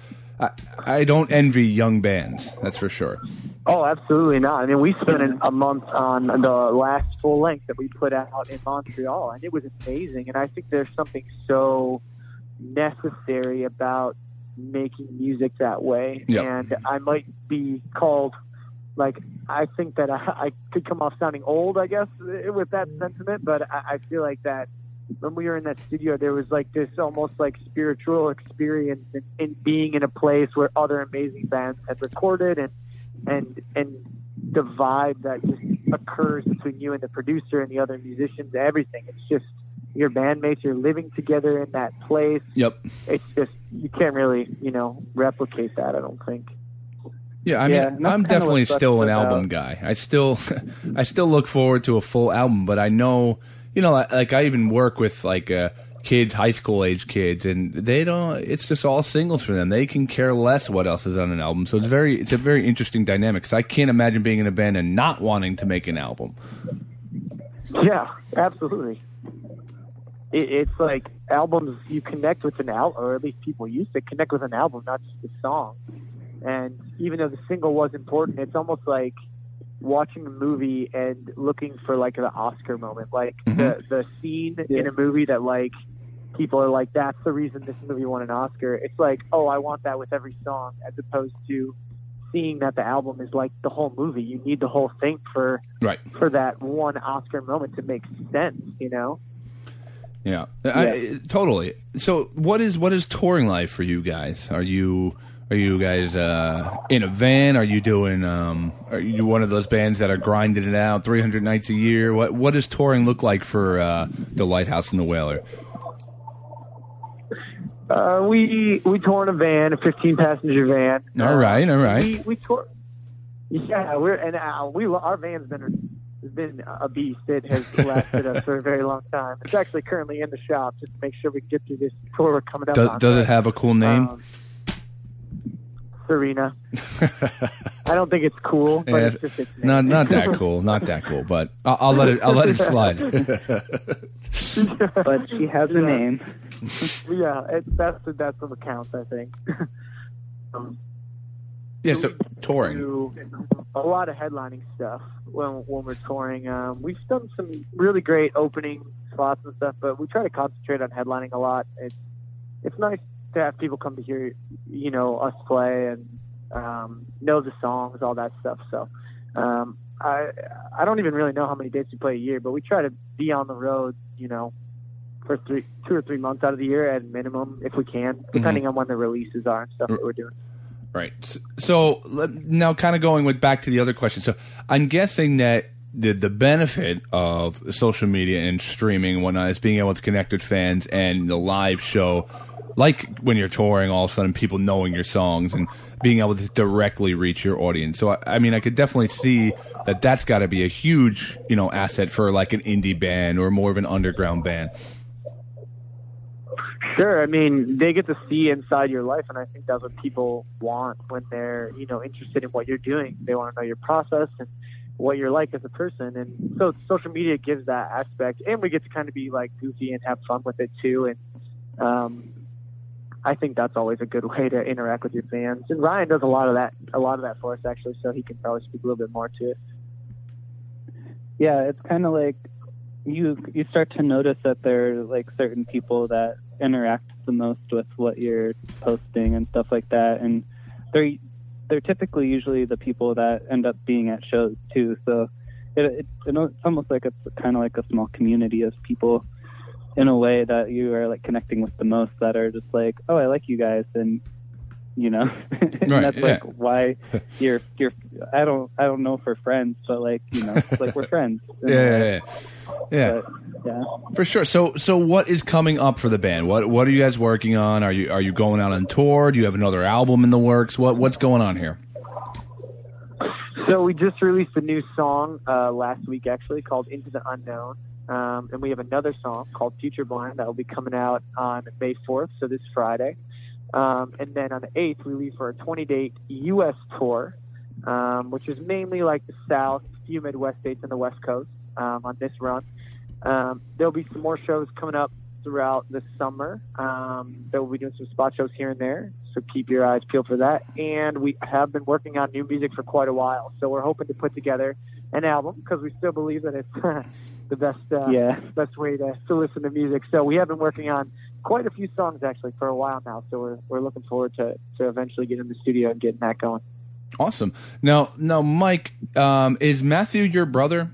I don't envy young bands. That's for sure. Oh, absolutely not. I mean, we spent a month on the last full length that we put out in Montreal, and it was amazing. And I think there's something so necessary about making music that way. Yep. And I might be called, like, I think that I could come off sounding old, I guess, with that sentiment, but I feel like that when we were in that studio, there was like this almost like spiritual experience in being in a place where other amazing bands had recorded, and the vibe that just occurs between you and the producer and the other musicians, everything. It's just your bandmates, you're living together in that place. Yep. It's just, you can't really, replicate that, I don't think. Yeah, I mean, I'm definitely still an album guy. I still look forward to a full album, but I know, like I even work with like kids, high school age kids, and they don't. It's just all singles for them. They can care less what else is on an album. So it's a very interesting dynamic. Because I can't imagine being in a band and not wanting to make an album. Yeah, absolutely. It's like albums. You connect with an album, or at least people used to connect with an album, not just a song. And even though the single was important, it's almost like watching a movie and looking for like the Oscar moment, like the scene in a movie that like people are like, that's the reason this movie won an Oscar. It's like, oh, I want that with every song, as opposed to seeing that the album is like the whole movie. You need the whole thing for that one Oscar moment to make sense, Yeah, totally. So what is touring life for you guys? Are you guys in a van? Are you doing? Are you one of those bands that are grinding it out 300 nights a year? What does touring look like for the Lighthouse and the Wailer? We tour in a van, a 15-passenger van. All right. We tour. Yeah, our van's been a beast. It has lasted us for a very long time. It's actually currently in the shop just to make sure we can get through this tour we're coming up on. Does it have a cool name? Serena. I don't think it's cool, but it's just its name. Not that cool. Not that cool, but I'll let it slide. But she has a name. Yeah, that's what counts, I think. Yeah, so touring. Do a lot of headlining stuff when we're touring. We've done some really great opening spots and stuff, but we try to concentrate on headlining a lot. It's nice to have people come to hear, us play and know the songs, all that stuff. So I don't even really know how many dates we play a year, but we try to be on the road, for 2 or 3 months out of the year at minimum, if we can, depending on when the releases are and stuff that we're doing. Right. So now kind of going back to the other question. So I'm guessing that the benefit of social media and streaming and whatnot is being able to connect with fans and the live show, like when you're touring, all of a sudden people knowing your songs and being able to directly reach your audience. So, I mean, I could definitely see that that's got to be a huge, asset for like an indie band or more of an underground band. Sure. I mean, they get to see inside your life, and I think that's what people want when they're, interested in what you're doing. They want to know your process and what you're like as a person. And so social media gives that aspect, and we get to kind of be like goofy and have fun with it too. And I think that's always a good way to interact with your fans. And Ryan does a lot of that for us, actually, so he can probably speak a little bit more to it. Yeah, it's kind of like you start to notice that there are like certain people that interact the most with what you're posting and stuff like that, and they're typically usually the people that end up being at shows too. So it's almost like it's kind of like a small community of people in a way that you are like connecting with the most, that are just like, oh, I like you guys, and and that's like why you're I don't know for friends, but like like we're friends. Yeah. But, yeah, for sure. So what is coming up for the band? What are you guys working on? Are you going out on tour? Do you have another album in the works? What's going on here? So we just released a new song last week, actually, called Into the Unknown. And we have another song called Future Blind that will be coming out on May 4th, so this Friday. And then on the 8th, we leave for a 20-date U.S. tour, which is mainly like the South, a few Midwest states, and the West Coast on this run. There'll be some more shows coming up throughout the summer. We'll be doing some spot shows here and there, so keep your eyes peeled for that. And we have been working on new music for quite a while, so we're hoping to put together an album, because we still believe that it's the best way to listen to music. So we have been working on quite a few songs actually for a while now, so we're looking forward to eventually getting in the studio and getting that going. Awesome. Now Mike, is Matthew your brother?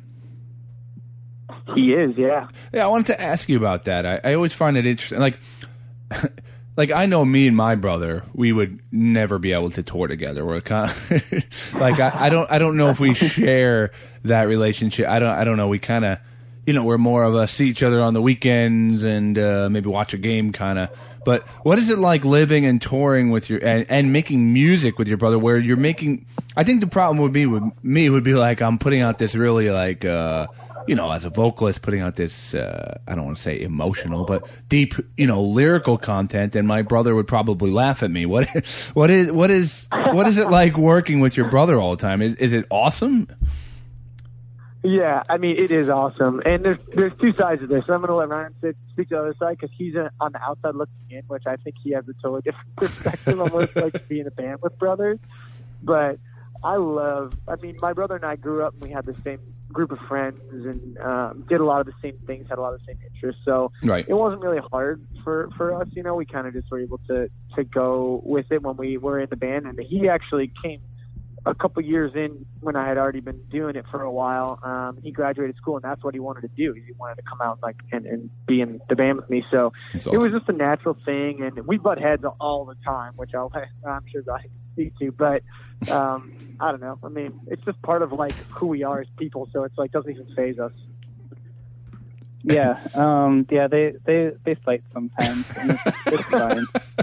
He is, yeah. Yeah, I wanted to ask you about that. I always find it interesting. Like I know me and my brother, we would never be able to tour together. We're kind of like I don't know if we share that relationship. I don't know. We kind of, we're more of a see each other on the weekends and maybe watch a game kind of. But what is it like living and touring with your and making music with your brother, where you're making? I think the problem would be with me would be like I'm putting out this really like. As a vocalist, putting out this, I don't want to say emotional, but deep, lyrical content, and my brother would probably laugh at me. What is it like working with your brother all the time? Is it awesome? Yeah, I mean, it is awesome. And there's two sides of this. I'm going to let Ryan speak to the other side, because he's on the outside looking in, which I think he has a totally different perspective on what it's like to be in a band with brothers. But my brother and I grew up and we had the same group of friends and did a lot of the same things, had a lot of the same interests. So It wasn't really hard for us. We kind of just were able to go with it when we were in the band. And he actually came a couple years in when I had already been doing it for a while. He graduated school, and that's what he wanted to do. He wanted to come out and be in the band with me. So It was just a natural thing, and we butt heads all the time, which I'm sure I can speak to. But I don't know. I mean, it's just part of like who we are as people. So it's like doesn't even faze us. Yeah, they fight sometimes, and it's fine.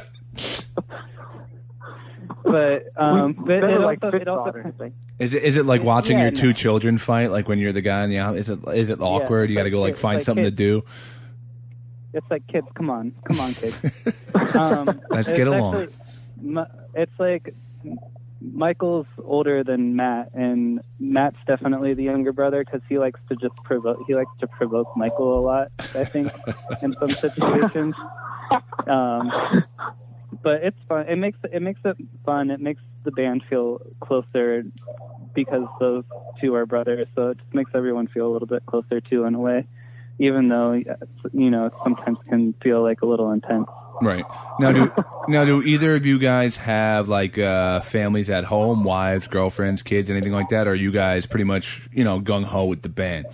But it also Is it like watching your two children fight? Like when you're the guy in the house, is it awkward? You got to go like find something to do. It's like, kids, come on, kids. Let's get along. It's like Michael's older than Matt, and Matt's definitely the younger brother because he likes to just provoke. He likes to provoke Michael a lot, I think, in some situations. But it's fun. It makes it fun. It makes the band feel closer because those two are brothers. So it just makes everyone feel a little bit closer too, in a way, even though it sometimes can feel like a little intense. Right. Now do either of you guys have like families at home, wives, girlfriends, kids, anything like that? Or are you guys pretty much gung ho with the band?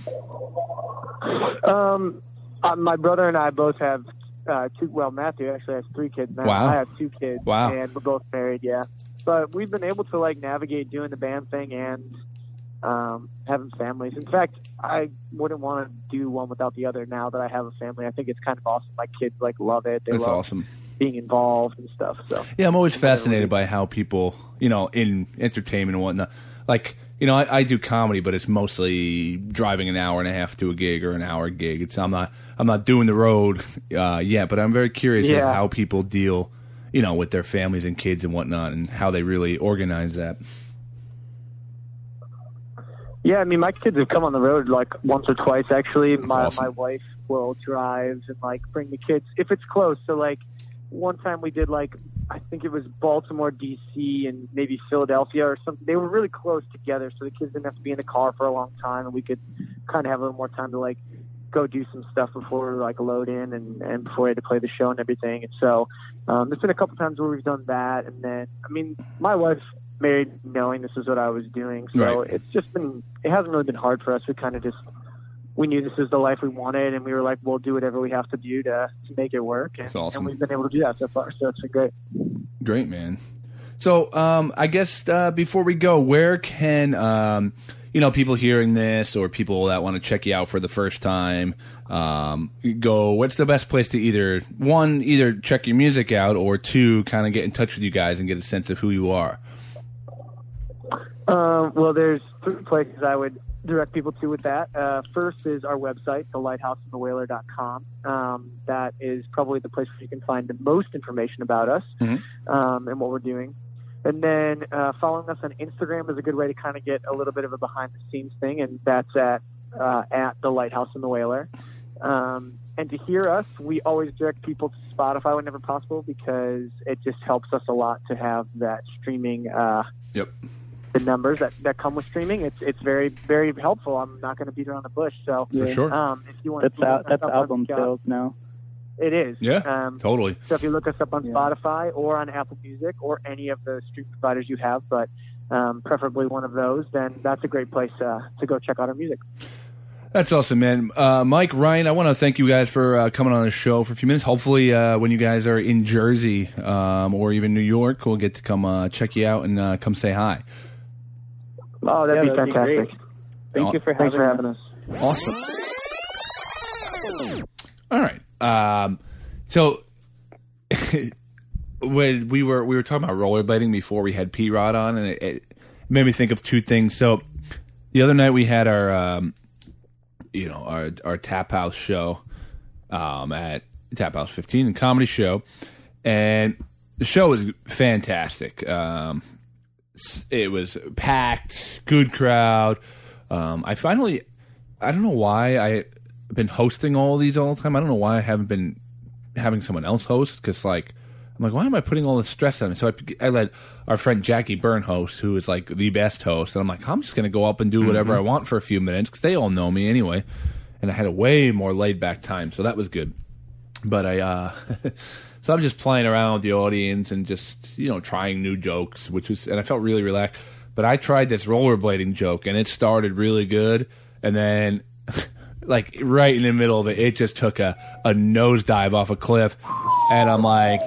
My brother and I both have two. Well, Matthew actually has 3 kids now. Wow. I have 2 kids. Wow. And we're both married. Yeah. But we've been able to like navigate doing the band thing and having families. In fact, I wouldn't want to do one without the other now that I have a family. I think it's kind of awesome. My kids like love it. They That's love awesome. being involved and stuff. So yeah, I'm always fascinated by how people, in entertainment and whatnot, like, I do comedy, but it's mostly driving an hour and a half to a gig or an hour gig. I'm not doing the road yet, but I'm very curious as to how people deal, with their families and kids and whatnot, and how they really organize that. Yeah, I mean, my kids have come on the road like once or twice. Actually, my wife will drive and like bring the kids if it's close. So like one time we did like I think it was Baltimore, DC, and maybe Philadelphia or something. They were really close together, so the kids didn't have to be in the car for a long time, and we could kind of have a little more time to like go do some stuff before like load in and before we had to play the show and everything. And so there's been a couple times where we've done that, and then I mean, my wife married knowing this is what I was doing, so it's just been, it hasn't really been hard for us. We knew this is the life we wanted, and we were like, we'll do whatever we have to do to make it work. And, That's awesome. And we've been able to do that so far, so it's been great. Great, man. So I guess before we go, where can people hearing this or people that want to check you out for the first time go? What's the best place to either check your music out, or 2, kind of get in touch with you guys and get a sense of who you are? Well, there's 3 places I would direct people to with that. First is our website, thelighthouseandthewhaler.com. That is probably the place where you can find the most information about us and what we're doing. And then following us on Instagram is a good way to kind of get a little bit of a behind-the-scenes thing, and that's at The Lighthouse and the Whaler. And to hear us, we always direct people to Spotify whenever possible because it just helps us a lot to have that streaming the numbers that come with streaming. It's very, very helpful. I'm not going to beat around the bush. So for sure. If you want that's album sales now. It is. Yeah, totally. So if you look us up on Spotify or on Apple Music or any of the streaming providers you have, but preferably one of those, then that's a great place to go check out our music. That's awesome, man. Mike, Ryan, I want to thank you guys for coming on the show for a few minutes. Hopefully, when you guys are in Jersey or even New York, we'll get to come check you out and come say hi. Oh, that'd be fantastic. Thank you for having us. Awesome. All right. So when we were talking about rollerblading before we had P-Rod on, and it made me think of 2 things. So the other night we had our Tap House show at Tap House 15, a comedy show, and the show was fantastic. It was packed, good crowd. I don't know why I've been hosting all these all the time. I don't know why I haven't been having someone else host, because I'm like, why am I putting all this stress on it? So I let our friend Jackie Byrne host, who is like the best host, and I'm like, I'm just going to go up and do whatever I want for a few minutes because they all know me anyway. And I had a way more laid back time, so that was good. But so I'm just playing around with the audience and just, trying new jokes, and I felt really relaxed. But I tried this rollerblading joke, and it started really good, and then like right in the middle of it, it just took a nosedive off a cliff, and I'm like,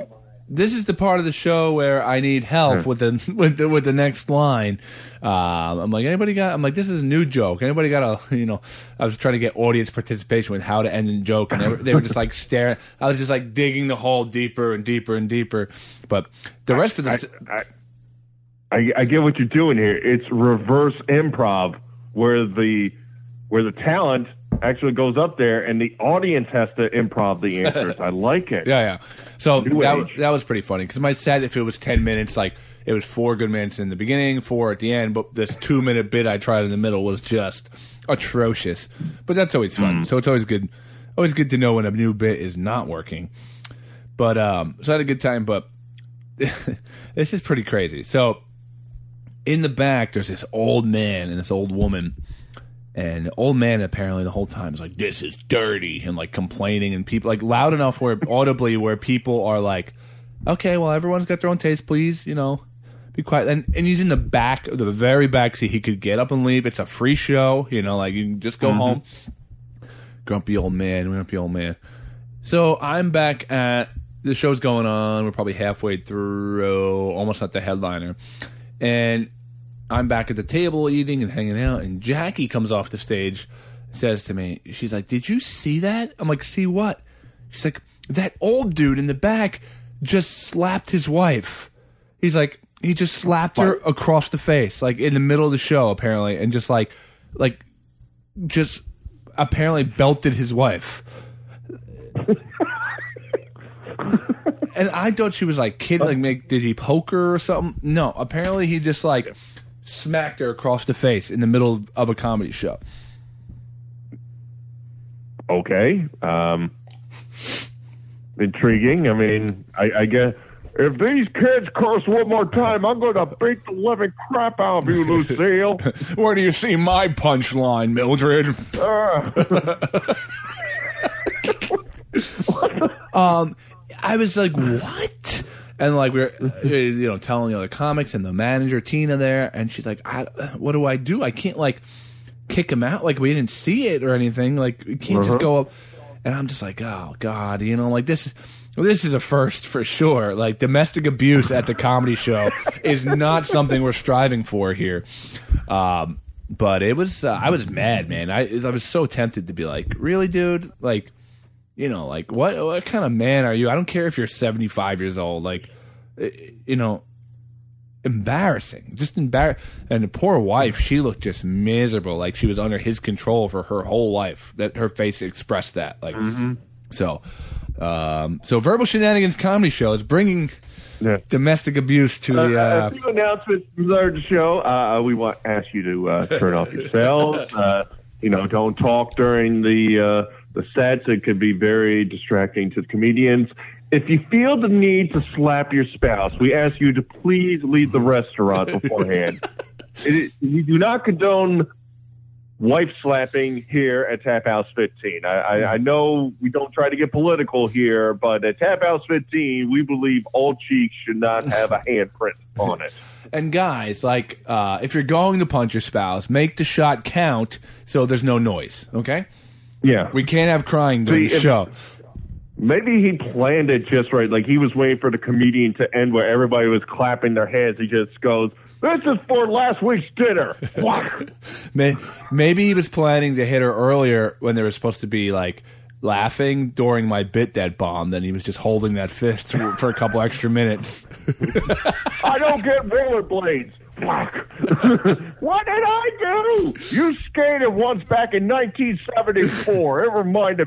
this is the part of the show where I need help with the next line. I'm like, I'm like, this is a new joke. Anybody got I was trying to get audience participation with how to end a joke, and they were just like staring. I was just like digging the hole deeper and deeper and deeper. But the rest of the... I get what you're doing here. It's reverse improv, where the talent actually goes up there and the audience has to improv the answers. I like it. Yeah. So that was pretty funny because my set, if it was 10 minutes, like it was 4 good minutes in the beginning, 4 at the end, but this 2-minute bit I tried in the middle was just atrocious. But that's always fun. So it's always good to know when a new bit is not working. But so I had a good time, but this is pretty crazy. So in the back, there's this old man and this old woman. And the old man apparently the whole time is like, this is dirty, and like complaining, and people like loud enough where audibly where people are like, okay, well, everyone's got their own taste, please, be quiet. And he's in the back, the very back seat. He could get up and leave. It's a free show, like you can just go home. Grumpy old man. So I'm back at the show's going on. We're probably halfway through, almost at the headliner. And I'm back at the table eating and hanging out, and Jackie comes off the stage, says to me, she's like, did you see that? I'm like, see what? She's like, that old dude in the back just slapped his wife. He's like, he just slapped her across the face, like in the middle of the show, apparently, and just just apparently belted his wife. And I thought she was like kidding, like, did he poke her or something? No, apparently he just like smacked her across the face in the middle of a comedy show. Okay. Intriguing. I mean, I guess if these kids curse one more time, I'm going to beat the living crap out of you, Lucille. Where do you see my punchline, Mildred? I was like, what? And like we're telling the other comics and the manager Tina there, and she's like, what do? I can't like kick him out, like we didn't see it or anything, like you can't just go up. And I'm just like, oh God, like this is a first for sure. Like domestic abuse at the comedy show is not something we're striving for here. But it was I was mad, man. I was so tempted to be like, really, dude? Like, like what kind of man are you? I don't care if you're 75 years old. Like, embarrassing, just embarrassing. And the poor wife, she looked just miserable, like she was under his control for her whole life. That her face expressed that. Like, so Verbal Shenanigans Comedy Show is bringing domestic abuse to the. A few announcements from the show. We want to ask you to turn off your cells. Don't talk during the sets. It could be very distracting to the comedians. If you feel the need to slap your spouse, we ask you to please leave the restaurant beforehand. We do not condone wife slapping here at Tap House 15. I know we don't try to get political here, but at Tap House 15, we believe all cheeks should not have a handprint on it. And guys, like, if you're going to punch your spouse, make the shot count so there's no noise, okay? Yeah. We can't have crying during the show. Maybe he planned it just right. Like he was waiting for the comedian to end where everybody was clapping their hands. He just goes, this is for last week's dinner. Maybe he was planning to hit her earlier when they were supposed to be like laughing during my bit that bombed. Then he was just holding that fist for a couple extra minutes. I don't get rollerblades. What did I do? You skated once back in 1974. Never mind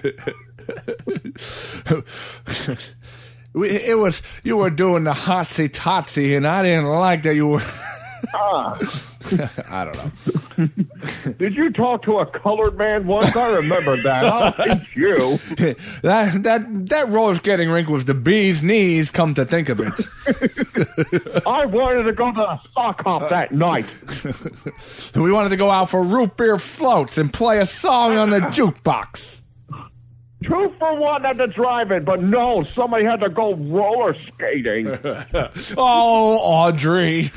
you were doing the hotsy totsy, and I didn't like that you were. I don't know. Did you talk to a colored man once? I remember that. I'll teach you. that roller skating rink was the bee's knees. Come to think of it, I wanted to go to the sock hop that night. We wanted to go out for root beer floats and play a song on the jukebox. 2 for 1 at the drive-in, but no, somebody had to go roller skating. Oh, Audrey.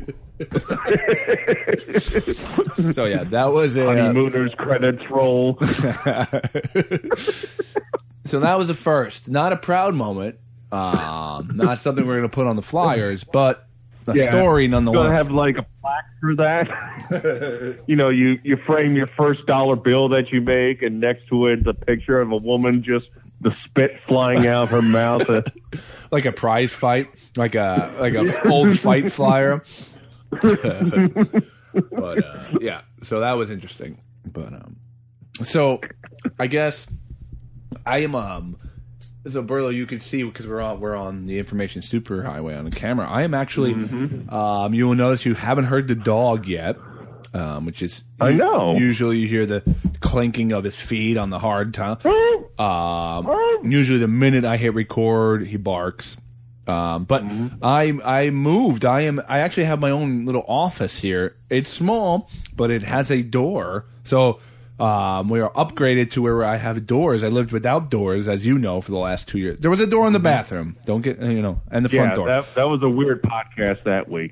So yeah, that was a honeymooners credits roll. So that was a first, not a proud moment, Not something we're going to put on the flyers, but a story nonetheless. Going to have like a plaque for that. You frame your first dollar bill that you make, and next to it, the picture of a woman just the spit flying out of her mouth. Like a prize fight, like a old fight flyer. But yeah, so that was interesting. But so I guess I am so Burlo, you can see because we're on the information superhighway on the camera. I am actually you will notice you haven't heard the dog yet, which is I know. Usually you hear the clinking of his feet on the hard tile. Usually the minute I hit record, he barks. But I moved. I actually have my own little office here. It's small, but it has a door. So we are upgraded to where I have doors. I lived without doors, as you know, for the last 2 years. There was a door in the bathroom. Don't get and the front door. That was a weird podcast that week.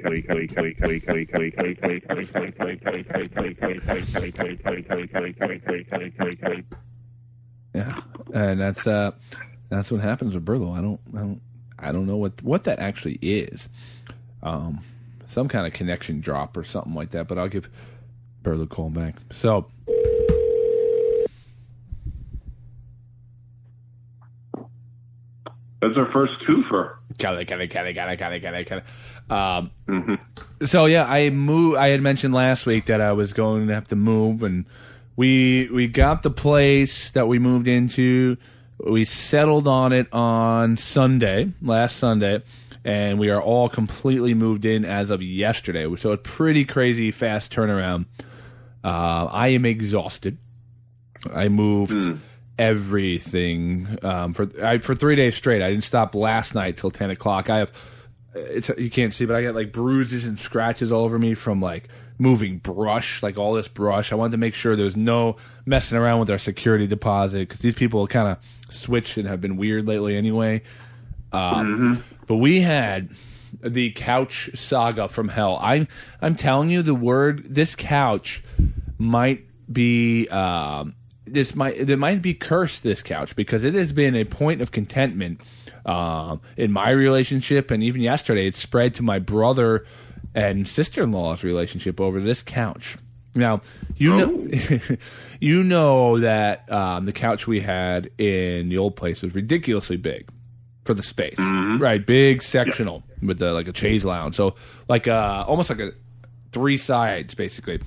Yeah, and that's what happens with Burlo. I don't know what that actually is. Some kind of connection drop or something like that. But I'll give Burlo a call back. So. That's our first twofer. So yeah, I moved. I had mentioned last week that I was going to have to move, and we got the place that we moved into. We settled on it on last Sunday, and we are all completely moved in as of yesterday. So a pretty crazy fast turnaround. I am exhausted. I moved everything for 3 days straight. I didn't stop last night till 10 o'clock. You can't see, but I got like bruises and scratches all over me from like moving brush, like all this brush. I wanted to make sure there was no messing around with our security deposit because these people kind of switched and have been weird lately anyway. But we had the couch saga from hell. I'm telling you, this couch might be it might be cursed, this couch, because it has been a point of contentment in my relationship, and even yesterday it spread to my brother and sister-in-law's relationship over this couch. Now, you know that the couch we had in the old place was ridiculously big for the space, right? Big sectional with like a chaise lounge, so like almost like 3 sides basically.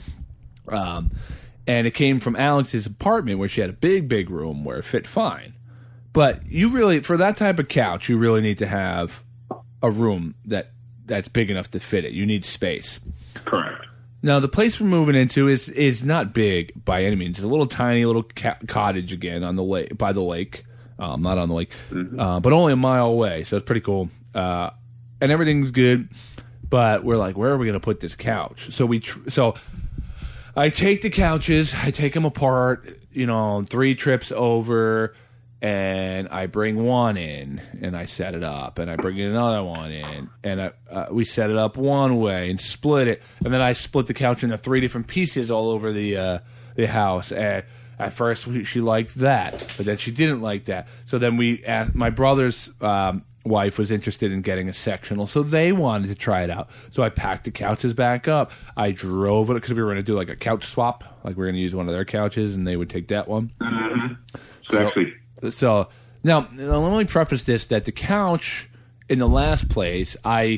And it came from Alex's apartment where she had a big room where it fit fine. But for that type of couch, you really need to have a room that's big enough to fit it. You need space. Correct. Now, the place we're moving into is not big by any means. It's a little tiny little cottage again on the lake, by the lake. Not on the lake, but only a mile away. So it's pretty cool. And everything's good. But we're like, where are we going to put this couch? So I take the couches, I take them apart, 3 trips over, and I bring one in, and I set it up, and I bring another one in, and we set it up one way and split it, and then I split the couch into 3 different pieces all over the house. And at first she liked that, but then she didn't like that. So then my brother's wife was interested in getting a sectional, so they wanted to try it out. So I packed the couches back up. I drove it because we were going to do like a couch swap, like we were going to use one of their couches and they would take that one. So now let me preface this, that the couch in the last place,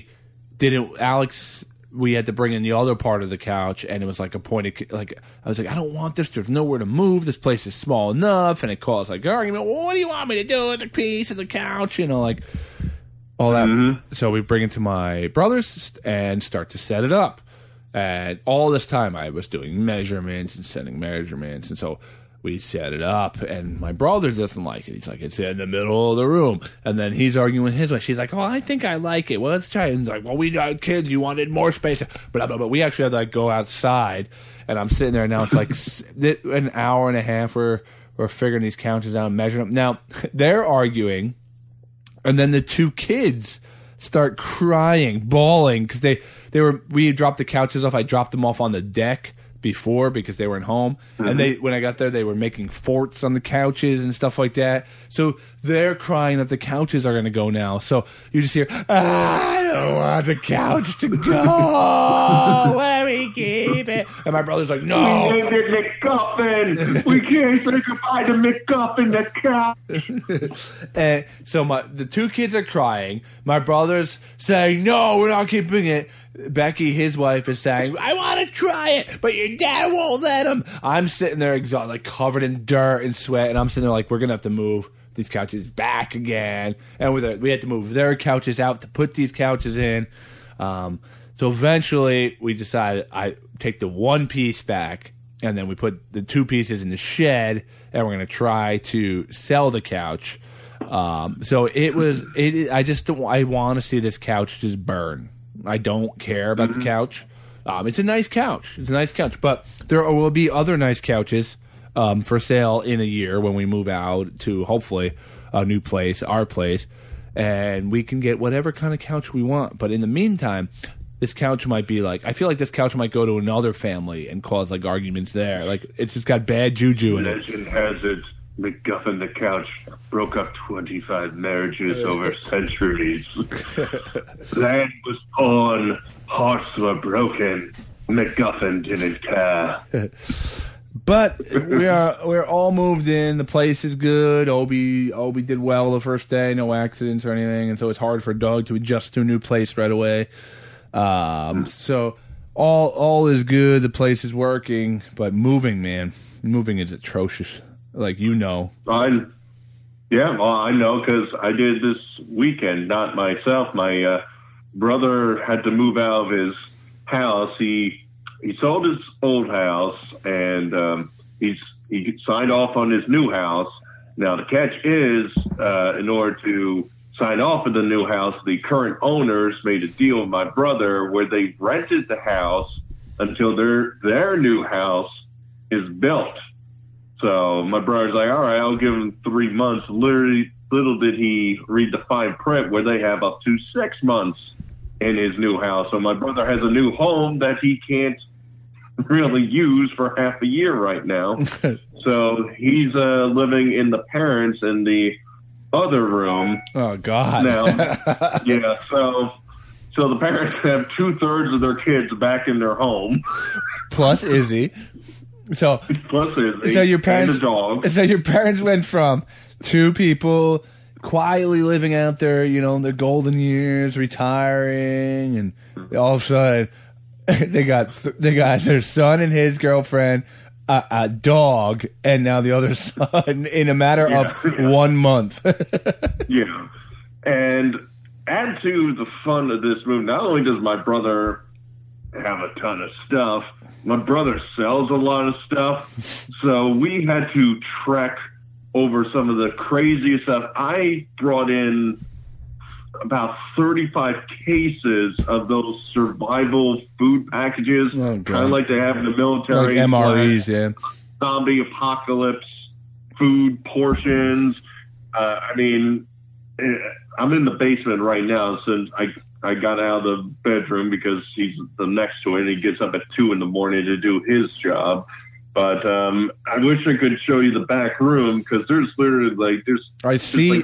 we had to bring in the other part of the couch, and it was like a point of, like, I was like, I don't want this. There's nowhere to move. This place is small enough. And it caused like argument. Well, what do you want me to do with a piece of the couch? Like all that. So we bring it to my brother's and start to set it up. And all this time I was doing measurements and sending measurements. And so we set it up, and my brother doesn't like it. He's like, it's in the middle of the room. And then he's arguing with his wife. She's like, oh, I think I like it. Well, let's try it. And he's like, well, we got kids. You wanted more space. But we actually had to go outside, and I'm sitting there now. It's like an hour and a half. We're figuring these couches out and measuring them. Now, they're arguing, and then the 2 kids start crying, bawling, because we dropped the couches off. I dropped them off on the deck before because they weren't home. And when I got there, they were making forts on the couches and stuff like that. So they're crying that the couches are going to go now. So you just hear, I don't want the couch to go. Let me keep it. And my brother's like, no. We named it McGuffin. We can't say goodbye to McGuffin, the couch. And so the two kids are crying. My brother's saying, no, we're not keeping it. Becky, his wife, is saying, I want to try it, but your dad won't let him. I'm sitting there exhausted, like covered in dirt and sweat, and I'm sitting there like, we're going to have to move these couches back again. And we had to move their couches out to put these couches in. So eventually we decided I take the one piece back, and then we put the two pieces in the shed, and we're going to try to sell the couch. So I want to see this couch just burn. I don't care about the couch. It's a nice couch. But there will be other nice couches for sale in a year when we move out to hopefully a new place, our place, and we can get whatever kind of couch we want. But in the meantime, this couch might be like, I feel like this couch might go to another family and cause like arguments there. Like it's just got bad juju in it. Legend has it, McGuffin the couch broke up 25 marriages over centuries. Land was torn, hearts were broken. McGuffin didn't care. But we're all moved in. The place is good. Obi did well the first day, no accidents or anything, and so it's hard for Doug to adjust to a new place right away. So all is good. The place is working, but moving is atrocious. Like, you know. I know because I did this weekend, not myself. My brother had to move out of his house. He sold his old house, and he signed off on his new house. Now, the catch is, in order to sign off on the new house, the current owners made a deal with my brother where they rented the house until their new house is built. So my brother's like, all right, I'll give him 3 months. Literally, little did he read the fine print where they have up to 6 months in his new house. So my brother has a new home that he can't really use for half a year right now. So he's living in the parents in the other room. Oh, God. Now, yeah, so the parents have 2/3 of their kids back in their home. Plus Izzy. So your parents went from two people quietly living out there, in their golden years, retiring, and all of a sudden they got their son and his girlfriend, a dog, and now the other son in a matter of 1 month. Yeah, and add to the fun of this move. Not only does my brother have a ton of stuff, my brother sells a lot of stuff, so we had to trek over some of the craziest stuff. I brought in about 35 cases of those survival food packages, kind of like they have in the military. Like MREs, yeah. Zombie apocalypse food portions. I'm in the basement right now since I got out of the bedroom because he's the next to it and he gets up at 2 a.m. to do his job. But I wish I could show you the back room because there's literally I see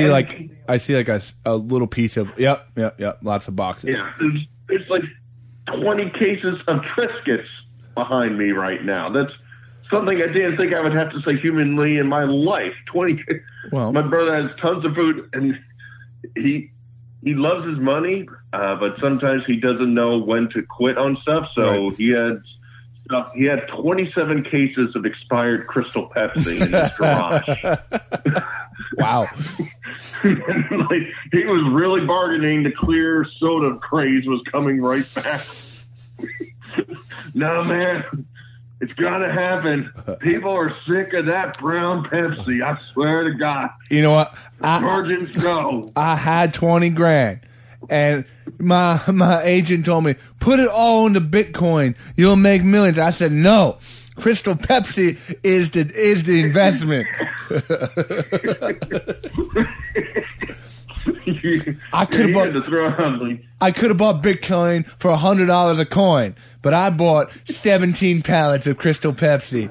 a little piece of yep, lots of boxes. Yeah, there's like 20 cases of Triscuits behind me right now. That's something I didn't think I would have to say humanly in my life. 20. Well, my brother has tons of food and he loves his money, but sometimes he doesn't know when to quit on stuff. So he had 27 cases of expired Crystal Pepsi in his garage. Wow. He was really bargaining. The clear soda craze was coming right back. No, man, it's gonna happen. People are sick of that brown Pepsi. I swear to God. You know what? Virgins go. I had 20 grand. And my agent told me, put it all into Bitcoin. You'll make millions. I said, no. Crystal Pepsi is the investment. I could have bought Bitcoin for $100 a coin, but I bought 17 pallets of Crystal Pepsi.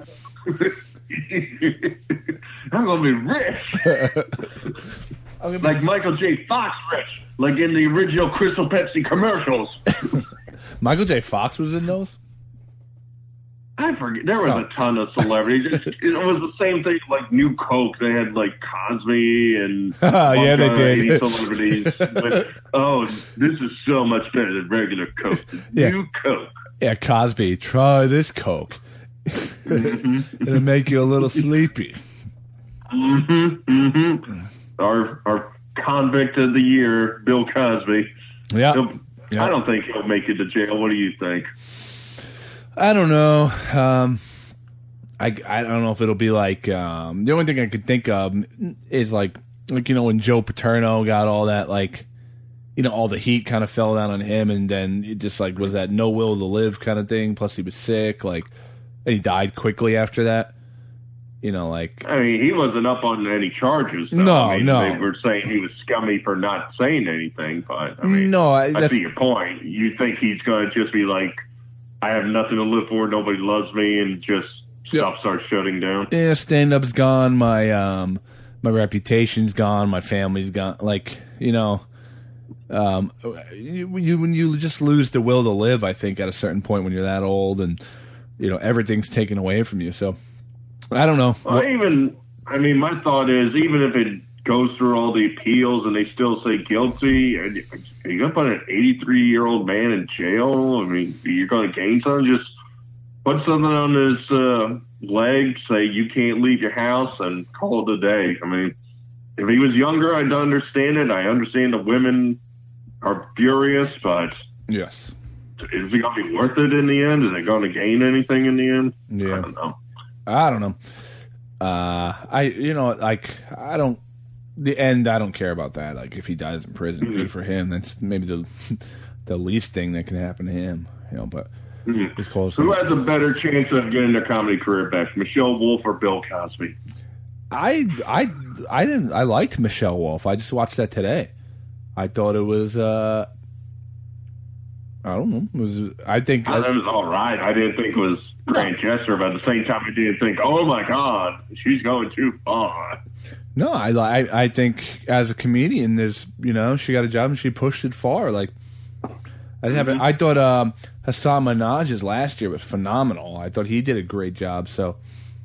I'm gonna be rich, like Michael J. Fox rich, like in the original Crystal Pepsi commercials. Michael J. Fox was in those? I forget. There was a ton of celebrities. It was the same thing like New Coke. They had like Cosby and yeah, they did. Celebrities. But, this is so much better than regular Coke. Yeah. New Coke. Yeah, Cosby, try this Coke. It'll make you a little sleepy. Our convict of the year, Bill Cosby. Yeah. I don't think he'll make it to jail. What do you think? I don't know. I don't know if it'll be like the only thing I could think of is like when Joe Paterno got all that all the heat kind of fell down on him, and then it just was that no will to live kind of thing. Plus he was sick, and he died quickly after that. I mean, he wasn't up on any charges. Though. No. They were saying he was scummy for not saying anything, but I mean, I see your point. You think he's going to just be like, I have nothing to live for, nobody loves me, and just stuff starts shutting down. Yeah, stand-up's gone, my reputation's gone, my family's gone. When you just lose the will to live, I think, at a certain point when you're that old, and everything's taken away from you. So I don't know. Well, my thought is, even if it goes through all the appeals and they still say guilty, are you going to put an 83-year-old man in jail? I mean, you're going to gain something? Just put something on his leg, say you can't leave your house, and call it a day. I mean, if he was younger, I'd understand it. I understand the women are furious, but yes, is it going to be worth it in the end? Is it going to gain anything in the end? Yeah. I don't know. I don't. The end, I don't care about that. If he dies in prison, good for him. That's maybe the least thing that can happen to him. But it's close. Who has a better chance of getting a comedy career back, Michelle Wolf or Bill Cosby? I liked Michelle Wolf. I just watched that today. I thought it was. I don't know. I think it was all right. I didn't think it was grand gesture, but at the same time, I didn't think, oh my God, she's going too far. No, I think as a comedian, there's she got a job and she pushed it far. I thought Hassan Minaj's last year was phenomenal. I thought he did a great job. So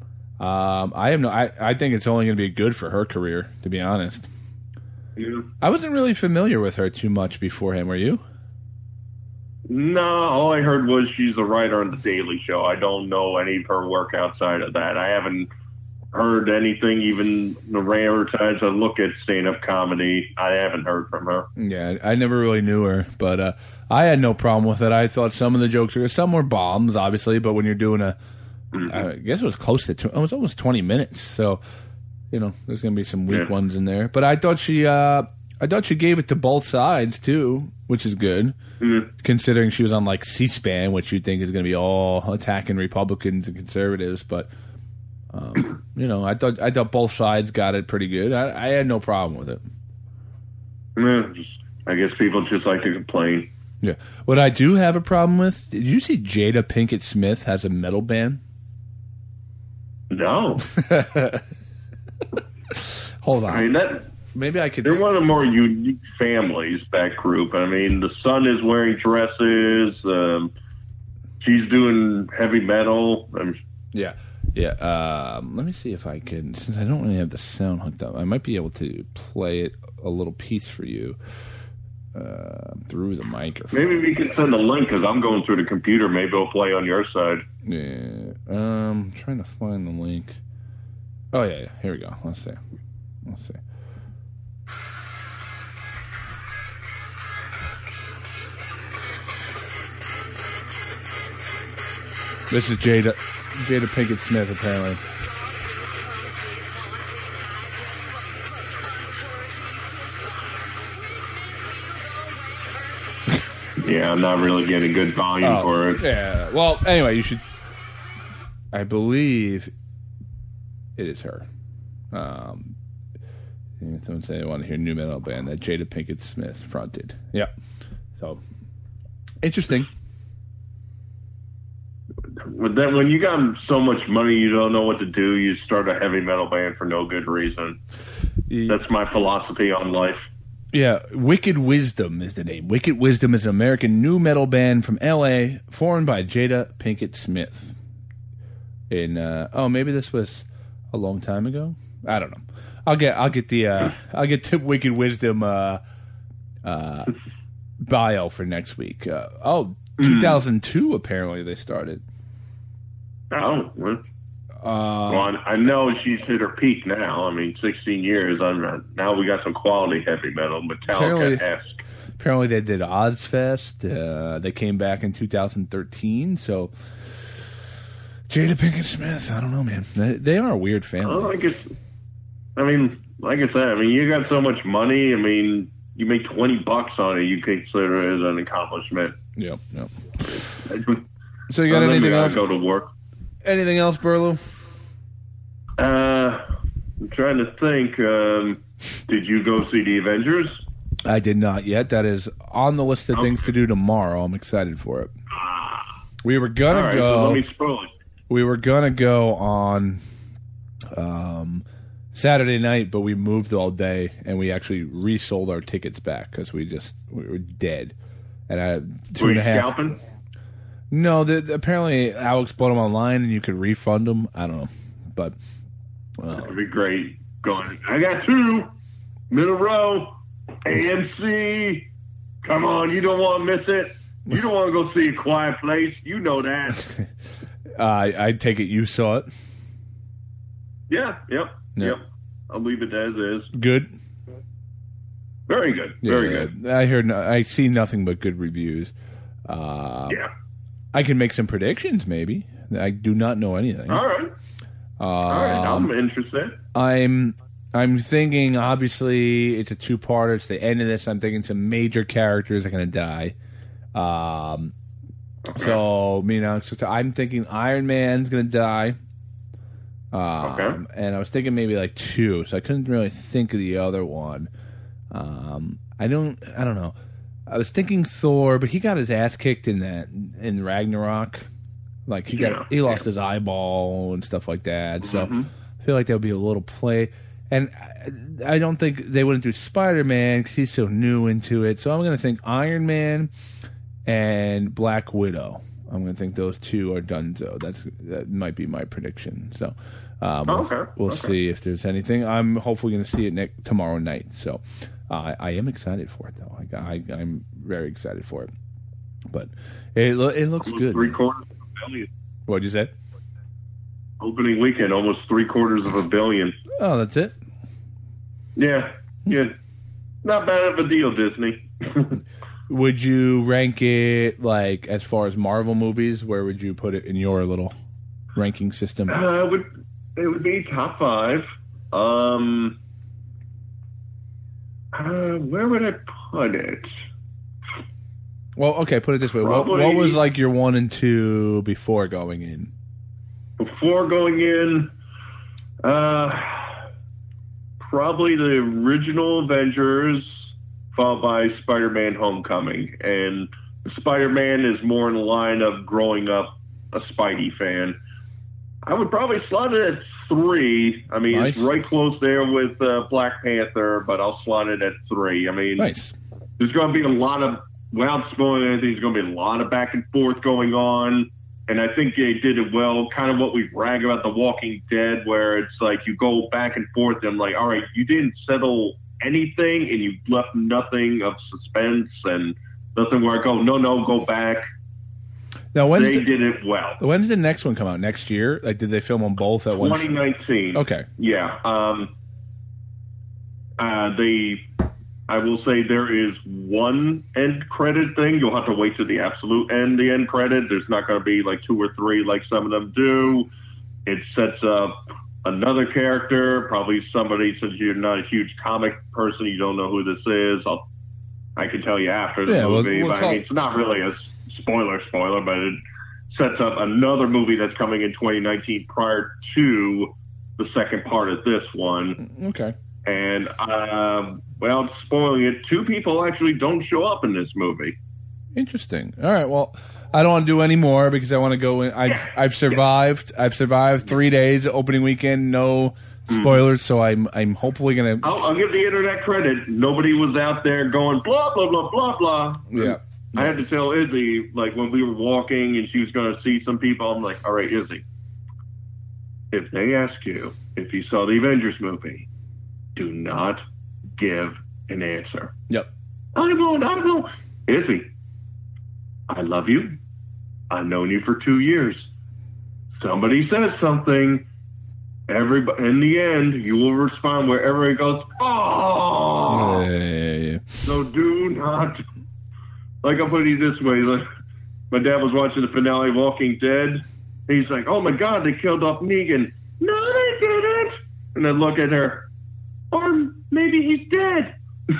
I think it's only going to be good for her career, to be honest. Yeah. I wasn't really familiar with her too much beforehand. Were you? No, all I heard was she's a writer on The Daily Show. I don't know any of her work outside of that. I haven't heard anything, even the rare times I look at stand-up comedy, I haven't heard from her. Yeah, I never really knew her, but I had no problem with it. I thought some of the jokes some were bombs, obviously, but when you're doing I guess it was close to, it was almost 20 minutes, so, there's going to be some weak ones in there. But I thought she gave it to both sides, too, which is good, considering she was on, C-SPAN, which you'd think is going to be all attacking Republicans and conservatives, but... I thought both sides got it pretty good. I had no problem with it. Yeah, I guess people just like to complain. Yeah. What I do have a problem with, did you see Jada Pinkett Smith has a metal band? No. Hold on. I mean, maybe I could... They're one of the more unique families, that group. I mean, the son is wearing dresses. She's doing heavy metal. Yeah. Yeah, let me see if I can, since I don't really have the sound hooked up, I might be able to play it a little piece for you through the microphone. Maybe we can send a link, because I'm going through the computer. Maybe it'll play on your side. Yeah, I'm trying to find the link. Oh, yeah, here we go. Let's see. This is Jada Pinkett Smith, apparently. Yeah, I'm not really getting good volume for it. Yeah. Well, anyway, you should... I believe it is her. Someone say they want to hear new metal band that Jada Pinkett Smith fronted. Yeah. So, interesting. but then when you got so much money, you don't know what to do. You start a heavy metal band for no good reason. That's my philosophy on life. Yeah, Wicked Wisdom is the name. Wicked Wisdom is an American nu metal band from L.A. formed by Jada Pinkett Smith. Maybe this was a long time ago. I don't know. I'll get the Wicked Wisdom bio for next week. 2002 apparently they started. Oh, well, I know she's hit her peak now. I mean, 16 years. Now we got some quality heavy metal, Metallica-esque. Apparently they did Ozfest. They came back in 2013. So Jada Pinkett Smith, I don't know, man. They are a weird family. Oh, like I said, you got so much money. You make $20 on it, you consider it an accomplishment. Yep. So you got anything else? Go to work. Anything else, Burlew? I'm trying to think. Did you go see the Avengers? I did not yet. That is on the list of things to do tomorrow. I'm excited for it. We were gonna go. So let me spoil it. We were gonna go on Saturday night, but we moved all day, and we actually resold our tickets back because we were dead. And I had 2.5. Scalping? No, apparently Alex bought them online, and you could refund them. I don't know, but that'd be great. I got 2 middle row AMC. Come on, you don't want to miss it. You don't want to go see A Quiet Place. You know that. I take it you saw it. Yeah. Yep. I'll leave it as is. Good. Very good. Very good. I see nothing but good reviews. Yeah. I can make some predictions, maybe. I do not know anything. All right. I'm interested. I'm thinking, obviously, it's a 2-parter. It's the end of this. I'm thinking some major characters are going to die. So, I'm thinking Iron Man's going to die. And I was thinking maybe like 2, so I couldn't really think of the other one. I don't know. I was thinking Thor, but he got his ass kicked in Ragnarok. Like he lost his eyeball and stuff like that. So I feel like that would be a little play. And I don't think they wouldn't do Spider-Man because he's so new into it. So I'm going to think Iron Man and Black Widow. I'm going to think those 2 are donezo. That might be my prediction. So we'll see if there's anything. I'm hopefully going to see it tomorrow night. So I am excited for it, though. I'm very excited for it. But it looks good. $750 million. What'd you say? Opening weekend, almost $750 million. Oh, that's it? Yeah. Not bad of a deal, Disney. Would you rank it, like, as far as Marvel movies? Where would you put it in your little ranking system? It would be top 5. Where would I put it? Well, okay, put it this way. What was, like, your 1 and 2 before going in? Before going in, probably the original Avengers, followed by Spider-Man Homecoming. And Spider-Man is more in the line of growing up a Spidey fan. I would probably slot it at 3. Nice. It's right close there with Black Panther, but I'll slot it at 3. Nice. There's going to be a lot of, without spoiling anything, there's going to be a lot of back and forth going on. And I think they did it well, kind of what we brag about The Walking Dead, where it's like you go back and forth and like, all right, you didn't settle anything and you left nothing of suspense and nothing where I go, no, go back. Now, they did it well. When's the next one come out? Next year? Like, did they film them both at once? 2019. Okay. Yeah. I will say there is one end credit thing. You'll have to wait to the absolute end, the end credit. There's not going to be like 2 or 3 like some of them do. It sets up another character, probably somebody, since you're not a huge comic person, you don't know who this is. I can tell you after the movie. But it's not really a spoiler, but it sets up another movie that's coming in 2019 prior to the second part of this one. Okay. And, spoiling it, 2 people actually don't show up in this movie. Interesting. All right. Well, I don't want to do any more because I want to go in. I've survived. I've survived 3 days opening weekend. No spoilers. So I'm hopefully gonna. I'll give the internet credit. Nobody was out there going blah blah blah blah blah. Yeah. I had to tell Izzy, like, when we were walking and she was going to see some people, I'm like, all right, Izzy, if they ask you if you saw the Avengers movie, do not give an answer. Yep. I know. Izzy, I love you. I've known you for 2 years. Somebody says something, everybody, in the end, you will respond where everybody goes, oh. Yeah. So do not. Like, I'll put it this way. Like, my dad was watching the finale of Walking Dead. He's like, oh, my God, they killed off Negan. No, they didn't. And then look at her. Or maybe he's dead.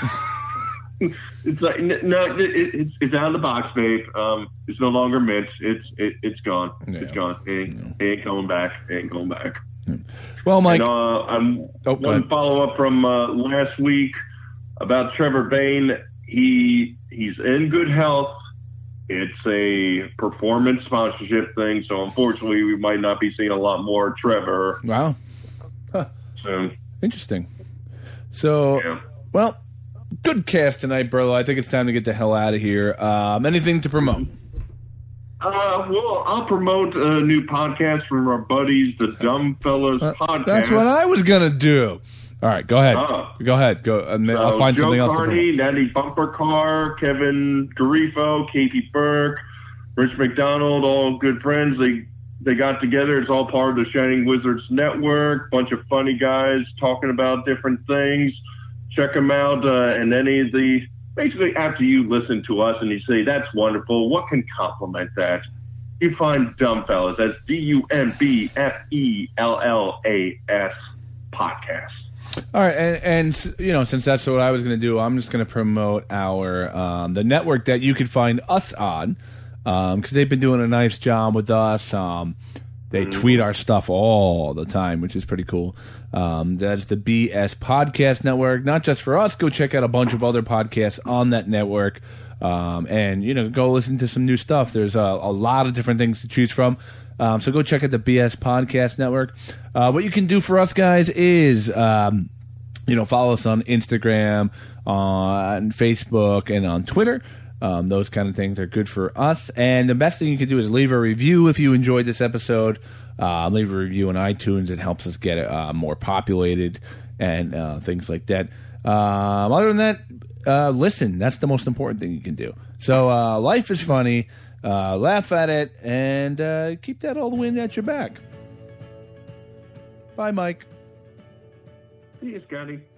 It's like, no, it's out of the box, babe. It's no longer Mitch. It's gone. Yeah. It's gone. It ain't coming back. It ain't going back. Well, Mike. And, one follow-up from last week about Trevor Bain. He's in good health. It's a performance sponsorship thing, so unfortunately we might not be seeing a lot more Trevor. Wow. Huh. Soon. Interesting. So, yeah. Well, good cast tonight, Burlo. I think it's time to get the hell out of here. Anything to promote? Well, I'll promote a new podcast from our buddies, the Dumb Fellas Podcast. That's what I was going to do. All right, go ahead. Go ahead. Go. I'll find something else to promote. Joe Carney, Natty Bumper Car, Kevin Garifo, Katie Burke, Rich McDonald, all good friends. They got together. It's all part of the Shining Wizards Network. Bunch of funny guys talking about different things. Check them out. And any of the, basically after you listen to us and you say, that's wonderful, what can complement that? You find Dumb Fellas. That's DUMBFELLAS podcast. All right, and you know, since that's what I was going to do, I'm just going to promote our the network that you can find us on, because they've been doing a nice job with us. They tweet our stuff all the time, which is pretty cool. That's the BS Podcast Network. Not just for us, go check out a bunch of other podcasts on that network, and you know, go listen to some new stuff. There's a lot of different things to choose from. So go check out the BS Podcast Network. What you can do for us, guys, is follow us on Instagram, on Facebook, and on Twitter. Those kind of things are good for us. And the best thing you can do is leave a review if you enjoyed this episode. Leave a review on iTunes. It helps us get it more populated and things like that. Other than that, listen. That's the most important thing you can do. So life is funny. Laugh at it, and keep that all the wind at your back. Bye, Mike. See you, Scotty.